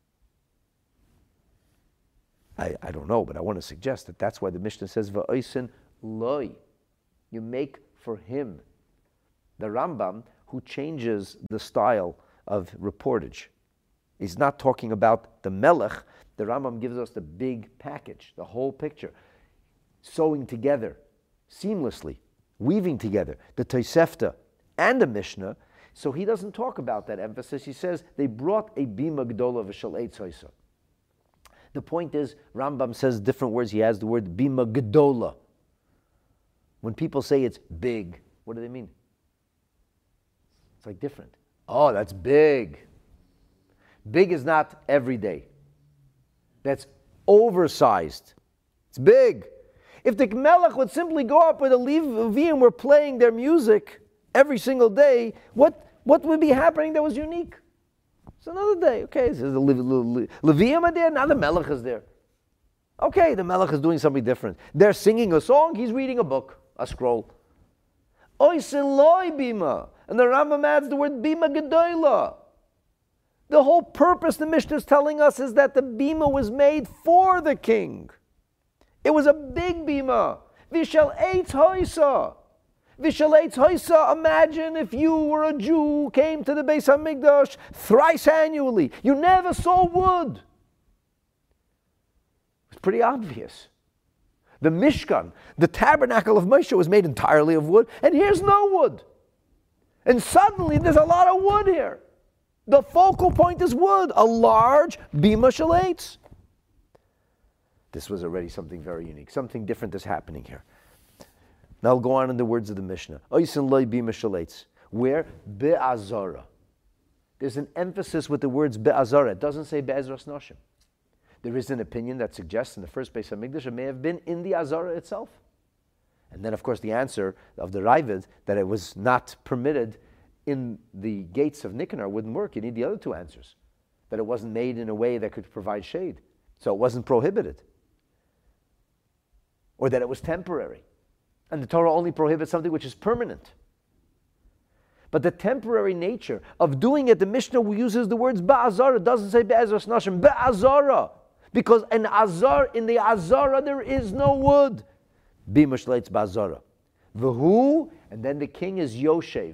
S1: I don't know, but I want to suggest that that's why the Mishnah says, V'oisin loy. You make for him. The Rambam, who changes the style of reportage, he's not talking about the Melech. The Rambam gives us the big package, the whole picture. Sewing together, seamlessly, weaving together, the Tosefta and the Mishnah. So he doesn't talk about that emphasis. He says they brought a bima gdola v'shal eitz hoisa. The point is, Rambam says different words. He has the word bima gdola. When people say it's big, what do they mean? It's like different. Oh, that's big. Big is not every day. That's oversized. It's big. If the Melech would simply go up with a Levim were playing their music every single day, what would be happening that was unique? It's another day. Okay, so the Levim are there, now the Melech is there. Okay, the Melech is doing something different. They're singing a song, he's reading a book, a scroll. Oisin loy bima. And the Rambam adds the word bima gedola. The whole purpose the Mishnah is telling us is that the bima was made for the king. It was a big bima. Vishal eitz hoisa. Vishal eitz hoisa. Imagine if you were a Jew who came to the Beis HaMikdash thrice annually. You never saw wood. It's pretty obvious. The Mishkan, the tabernacle of Moshe, was made entirely of wood, and here's no wood. And suddenly there's a lot of wood here. The focal point is wood, a large bima shel eitz. This was already something very unique. Something different is happening here. Now I'll go on in the words of the Mishnah. Oisin loy bima shel eitz. Where? Be'azara. There's an emphasis with the words be'azara. It doesn't say be'ezras noshim. There is an opinion that suggests in the first Beis HaMikdash it may have been in the Azara itself. And then, of course, the answer of the Ravid that it was not permitted in the gates of Nicanor wouldn't work. You need the other two answers. That it wasn't made in a way that could provide shade. So it wasn't prohibited. Or that it was temporary. And the Torah only prohibits something which is permanent. But the temporary nature of doing it, the Mishnah uses the words ba'azara. It doesn't say be'ezras nashim, ba'azara. Because in the Azara there is no wood. Bima shel eitz ba'azara. V'hu, and then the king is Yoshev.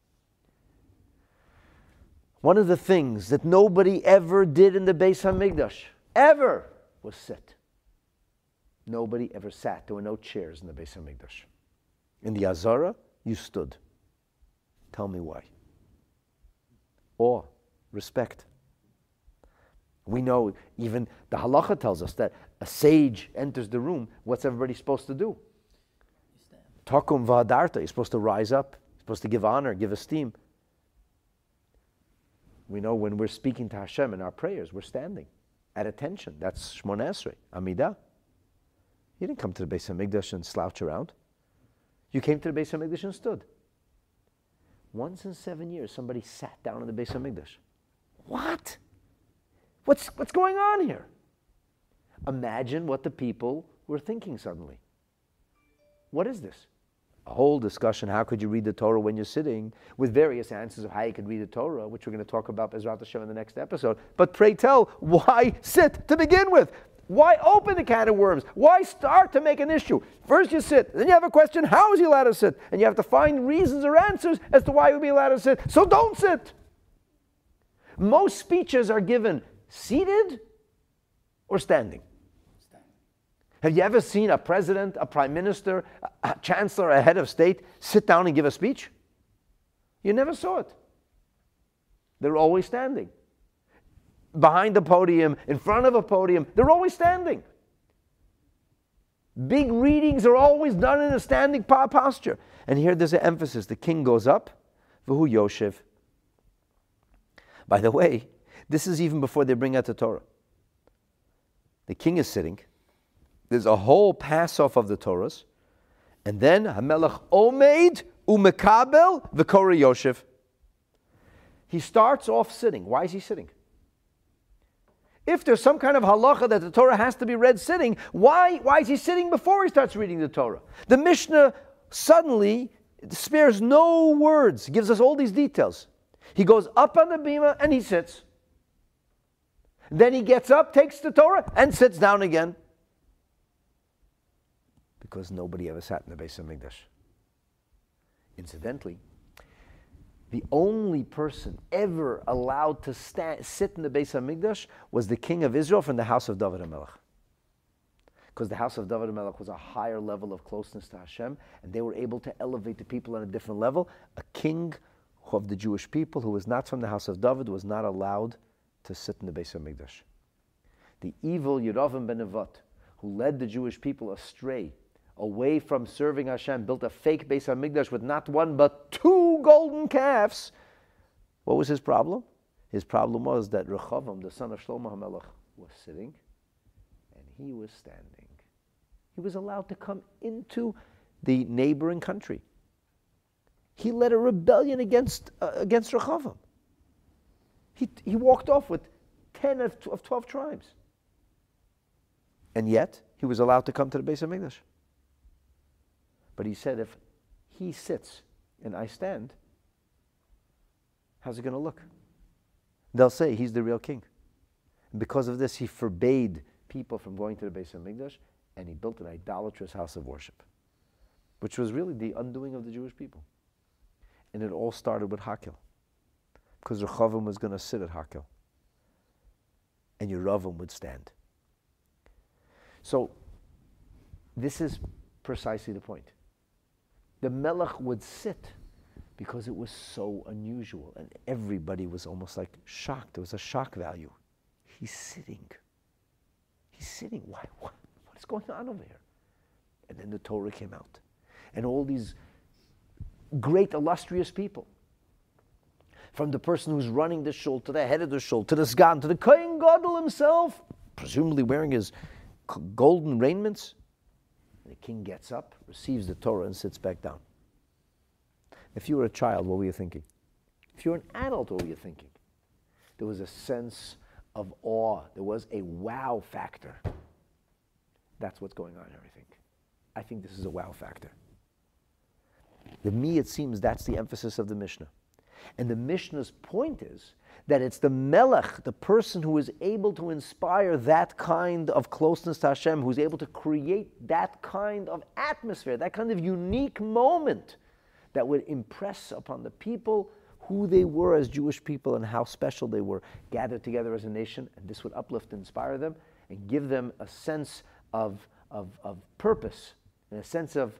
S1: One of the things that nobody ever did in the Beis HaMikdash, ever, was sit. Nobody ever sat. There were no chairs in the Beis HaMikdash. In the Azara, you stood. Tell me why. Awe, respect. We know, even the halacha tells us that a sage enters the room, what's everybody supposed to do? Takum v'hadarta, you're supposed to rise up, you're supposed to give honor, give esteem. We know when we're speaking to Hashem in our prayers, we're standing at attention. That's Shmona Esrei, Amidah. You didn't come to the Beis HaMikdash and slouch around. You came to the Beis HaMikdash and stood. Once in 7 years, somebody sat down in the Beis HaMikdash. What? What's going on here? Imagine what the people were thinking suddenly. What is this? A whole discussion, how could you read the Torah when you're sitting, with various answers of how you could read the Torah, which we're going to talk about Bezrat Hashem in the next episode. But pray tell, why sit to begin with? Why open the can of worms? Why start to make an issue? First you sit, then you have a question, how is he allowed to sit? And you have to find reasons or answers as to why he would be allowed to sit. So don't sit. Most speeches are given seated or standing. Have you ever seen a president, a prime minister, a chancellor, a head of state sit down and give a speech? You never saw it. They're always standing. Behind the podium, in front of a podium, they're always standing. Big readings are always done in a standing posture. And here there's an emphasis. The king goes up, v'hu yoshev. By the way, this is even before they bring out the Torah. The king is sitting. There's a whole pass-off of the Torahs. And then, HaMelech Omeid u'mekabel v'kore Yoshev. He starts off sitting. Why is he sitting? If there's some kind of halacha that the Torah has to be read sitting, why is he sitting before he starts reading the Torah? The Mishnah suddenly spares no words, gives us all these details. He goes up on the bima and he sits. Then he gets up, takes the Torah, and sits down again. Because nobody ever sat in the Beis HaMikdash. Incidentally, the only person ever allowed to sit in the Beis HaMikdash was the king of Israel from the house of David HaMelech. Because the house of David HaMelech was a higher level of closeness to Hashem, and they were able to elevate the people on a different level. A king of the Jewish people who was not from the house of David was not allowed to sit in the Beis HaMikdash. The evil Yerovam ben Nevat, who led the Jewish people astray, away from serving Hashem, built a fake Beis HaMikdash with not one but 2 golden calves. What was his problem? His problem was that Rechavam, the son of Shlomo HaMelech, was sitting and he was standing. He was allowed to come into the neighboring country. He led a rebellion against Rechavam. He walked off with 10 of 12 tribes. And yet, he was allowed to come to the Beis HaMikdash. But he said, if he sits and I stand, how's it going to look? They'll say he's the real king. And because of this, he forbade people from going to the Beis HaMikdash, and he built an idolatrous house of worship, which was really the undoing of the Jewish people. And it all started with Hakel, because Rechavam was going to sit at Hakel, and Yeravam would stand. So, this is precisely the point. The Melech would sit because it was so unusual, and everybody was almost like shocked. There was a shock value. He's sitting. He's sitting. Why? What is going on over here? And then the Torah came out, and all these great illustrious people, from the person who's running the shul, to the head of the shul, to the Sgan, to the Kohen Gadol himself, presumably wearing his golden raiments. The king gets up, receives the Torah, and sits back down. If you were a child, what were you thinking? If you were an adult, what were you thinking? There was a sense of awe. There was a wow factor. That's what's going on here, I think. I think this is a wow factor. To me, it seems that's the emphasis of the Mishnah. And the Mishnah's point is that it's the Melech, the person who is able to inspire that kind of closeness to Hashem, who's able to create that kind of atmosphere, that kind of unique moment that would impress upon the people who they were as Jewish people and how special they were, gathered together as a nation, and this would uplift and inspire them and give them a sense of purpose and a sense of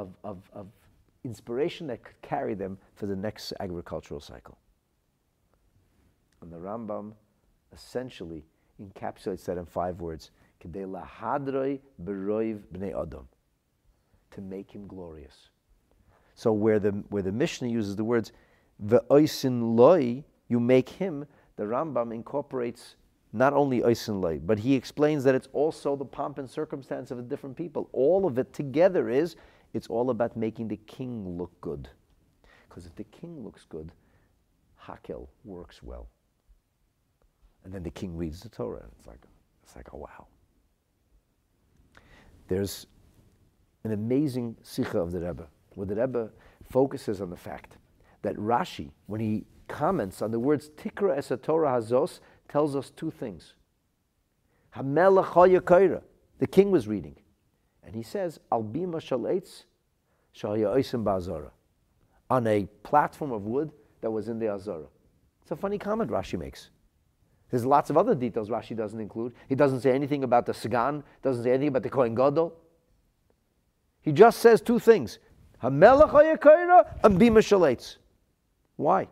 S1: inspiration that could carry them for the next agricultural cycle. And the Rambam essentially encapsulates that in 5 words: Kedei lahadroi b'roiv b'nei Adam, to make him glorious. So where the Mishnah uses the words ve'oisin loi, you make him the Rambam incorporates not only Ois and Loi, but he explains that it's also the pomp and circumstance of the different people. All of it together it's all about making the king look good. Because if the king looks good, Hakel works well. And then the king reads the Torah. It's like, oh wow. There's an amazing Sikha of the Rebbe, where the Rebbe focuses on the fact that Rashi, when he comments on the words Tikra es Torah hazos, tells us two things. Hamelech hayakoira, the king was reading, and he says Al bima shalaitz shahaya oisim ba'azara, on a platform of wood that was in the Azara. It's a funny comment Rashi makes. There's lots of other details Rashi doesn't include. He doesn't say anything about the Sagan, doesn't say anything about the Kohen Gadol. He just says two things. Hamelech hayakoira and bima shalaitz. Why?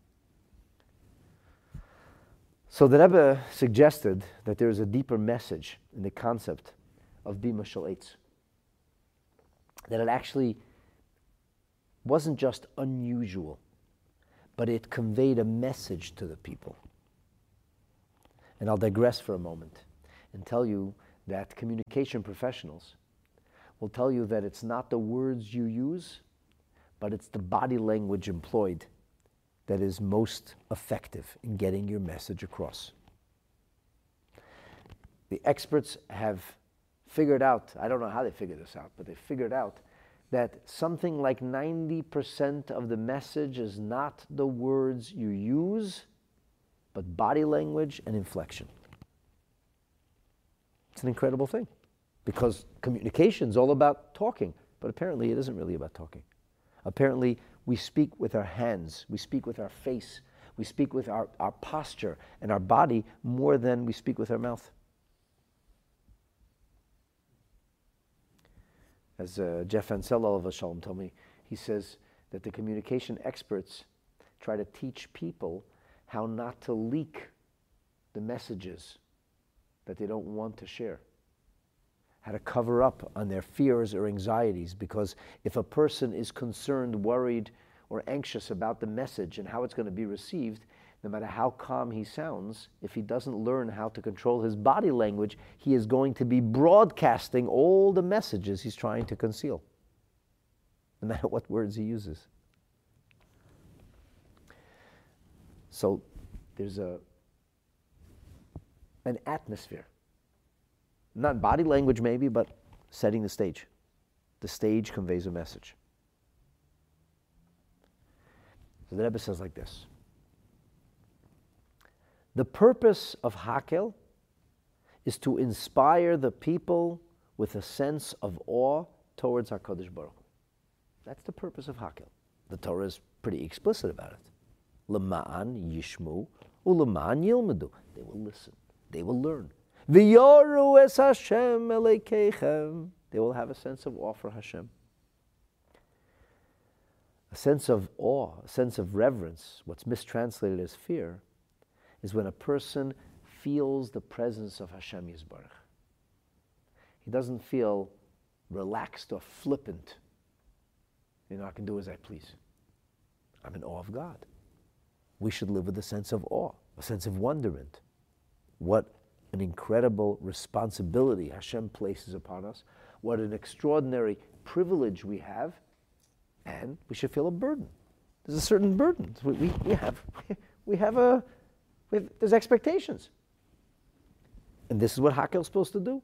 S1: So the Rebbe suggested that there is a deeper message in the concept of bima shalaitz. That it actually wasn't just unusual, but it conveyed a message to the people. And I'll digress for a moment and tell you that communication professionals will tell you that it's not the words you use, but it's the body language employed that is most effective in getting your message across. The experts have figured out, I don't know how they figured this out, but they figured out that something like 90% of the message is not the words you use, but body language and inflection. It's an incredible thing, because communication is all about talking, but apparently it isn't really about talking. Apparently we speak with our hands, we speak with our face, we speak with our posture and our body more than we speak with our mouth. As Jeff Ansel of Shalom told me, he says that the communication experts try to teach people how not to leak the messages that they don't want to share, how to cover up on their fears or anxieties, because if a person is concerned, worried, or anxious about the message and how it's going to be received, no matter how calm he sounds, if he doesn't learn how to control his body language, he is going to be broadcasting all the messages he's trying to conceal, no matter what words he uses. So there's an atmosphere. Not body language maybe, but setting the stage. The stage conveys a message. So the Rebbe says like this. The purpose of Hakel is to inspire the people with a sense of awe towards HaKadosh Baruch Hu. That's the purpose of Hakel. The Torah is pretty explicit about it. L'ma'an yishmu u'l'ma'an yilmedu. They will listen. They will learn. V'yoru es Hashem elekeichem. They will have a sense of awe for Hashem. A sense of awe, a sense of reverence, what's mistranslated as fear, is when a person feels the presence of Hashem Yisbarach. He doesn't feel relaxed or flippant. I can do as I please. I'm in awe of God. We should live with a sense of awe, a sense of wonderment. What an incredible responsibility Hashem places upon us. What an extraordinary privilege we have. And we should feel a burden. There's a certain burden. There's expectations. And this is what Hakel is supposed to do.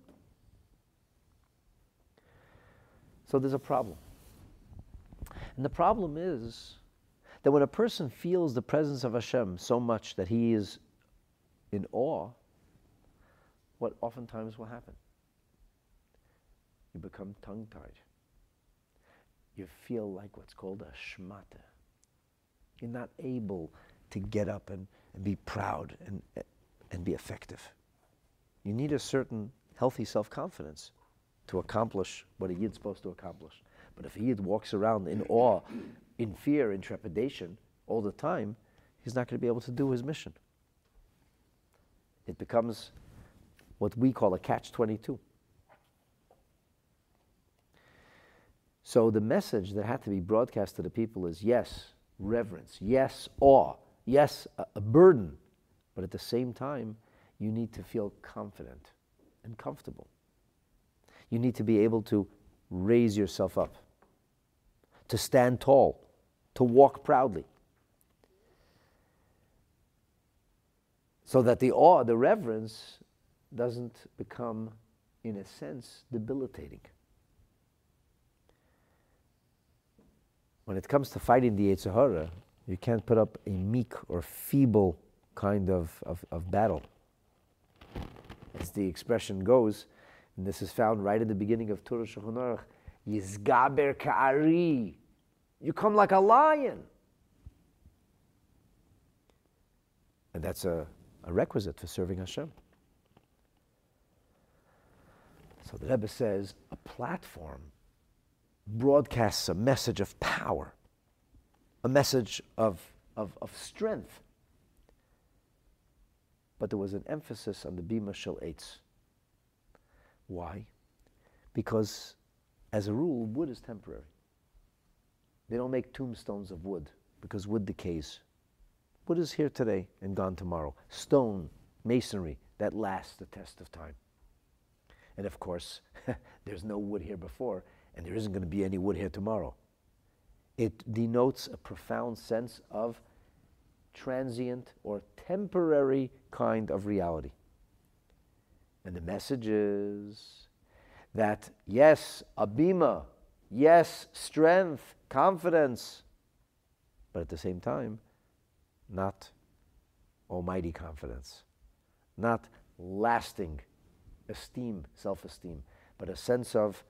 S1: So there's a problem. And the problem is that when a person feels the presence of Hashem so much that he is in awe, what oftentimes will happen? You become tongue-tied. You feel like what's called a shmata. You're not able to get up and be proud and be effective. You need a certain healthy self-confidence to accomplish what a yid's supposed to accomplish. But if a yid walks around in awe, in fear, in trepidation all the time, he's not going to be able to do his mission. It becomes what we call a catch-22. So the message that had to be broadcast to the people is yes, reverence, yes, awe, yes, a burden, But at the same time, you need to feel confident and comfortable. You need to be able to raise yourself up, to stand tall, to walk proudly. So that the awe, the reverence, doesn't become, in a sense, debilitating. When it comes to fighting the Yetzer Hara, you can't put up a meek or feeble kind of battle. As the expression goes, and this is found right at the beginning of Torah Shulchan Aruch, Yizgaber ka'ari. You come like a lion. And that's a requisite for serving Hashem. So the Rebbe says a platform broadcasts a message of power, a message of strength. But there was an emphasis on the Bima Shel Eitz. Why? Because, as a rule, wood is temporary. They don't make tombstones of wood, because wood decays. Wood is here today and gone tomorrow. Stone, masonry, that lasts the test of time. And of course, there's no wood here before, and there isn't going to be any wood here tomorrow. It denotes a profound sense of transient or temporary kind of reality. And the message is that yes, abima, yes, strength, confidence, but at the same time, not almighty confidence, not lasting esteem, self-esteem, but a sense of,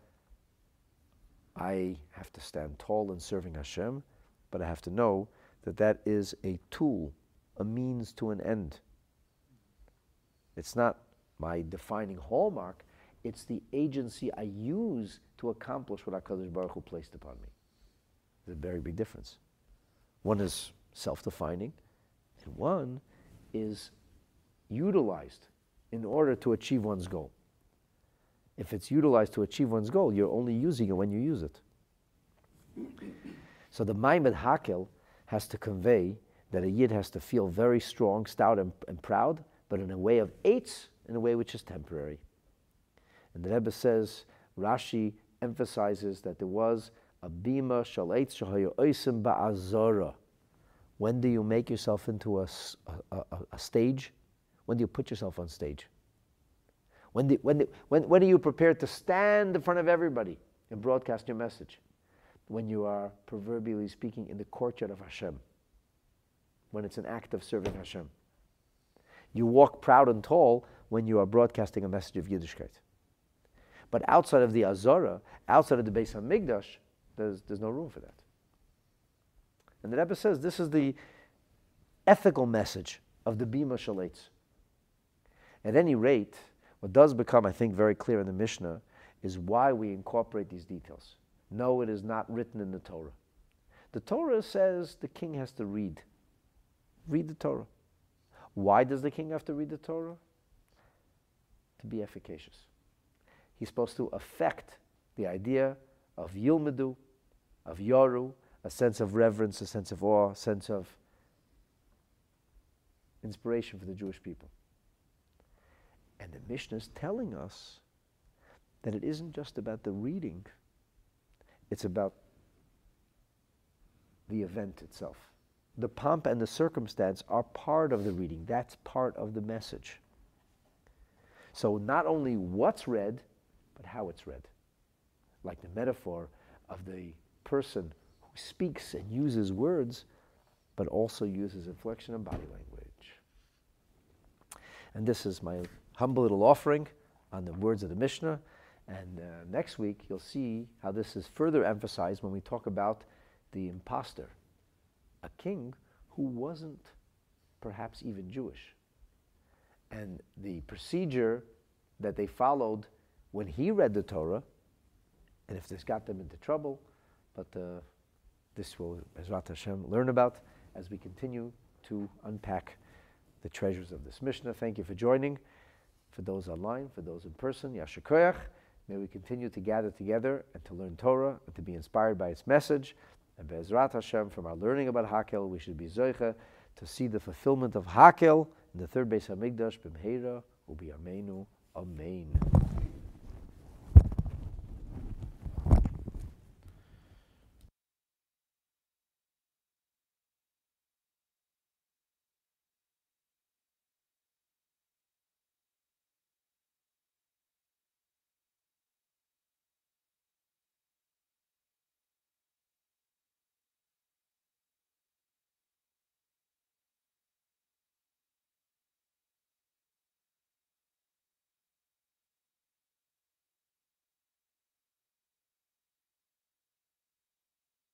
S1: I have to stand tall in serving Hashem, but I have to know that that is a tool, a means to an end. It's not my defining hallmark, it's the agency I use to accomplish what HaKadosh Baruch Hu placed upon me. There's a very big difference. One is self-defining, and one is utilized in order to achieve one's goal. If it's utilized to achieve one's goal, you're only using it when you use it. So the Maimed Hakel has to convey that a Yid has to feel very strong, stout, and proud, but in a way of eitz, in a way which is temporary. And the Rebbe says, Rashi emphasizes that there was a bima shel eitz shehayu oisim ba'azora. When do you make yourself into a stage? When do you put yourself on stage? When are you prepared to stand in front of everybody and broadcast your message? When you are, proverbially speaking, in the courtyard of Hashem. When it's an act of serving Hashem. You walk proud and tall when you are broadcasting a message of Yiddishkeit. But outside of the Azara, outside of the Beis HaMikdash, there's no room for that. And the Rebbe says this is the ethical message of the Bima Shel Eitz. At any rate, what does become, I think, very clear in the Mishnah is why we incorporate these details. No, it is not written in the Torah. The Torah says the king has to read. Read the Torah. Why does the king have to read the Torah? To be efficacious. He's supposed to affect the idea of Yilmedu, of Yoru, a sense of reverence, a sense of awe, a sense of inspiration for the Jewish people. And the Mishnah is telling us that it isn't just about the reading, it's about the event itself. The pomp and the circumstance are part of the reading. That's part of the message. So not only what's read, but how it's read. Like the metaphor of the person who speaks and uses words, but also uses inflection and body language. And this is my humble little offering on the words of the Mishnah. And next week, you'll see how this is further emphasized when we talk about the impostor, a king who wasn't perhaps even Jewish. And the procedure that they followed when he read the Torah, and if this got them into trouble, but this will, Bezrat Hashem, learn about as we continue to unpack the treasures of this Mishnah. Thank you for joining. For those online, for those in person, Yasher Koyach. May we continue to gather together and to learn Torah and to be inspired by its message. And Be'ezrat Hashem, from our learning about Hakel, we should be Zoicha to see the fulfillment of Hakel the third Beis Hamikdash b'mheira u'biyameinu. Amen.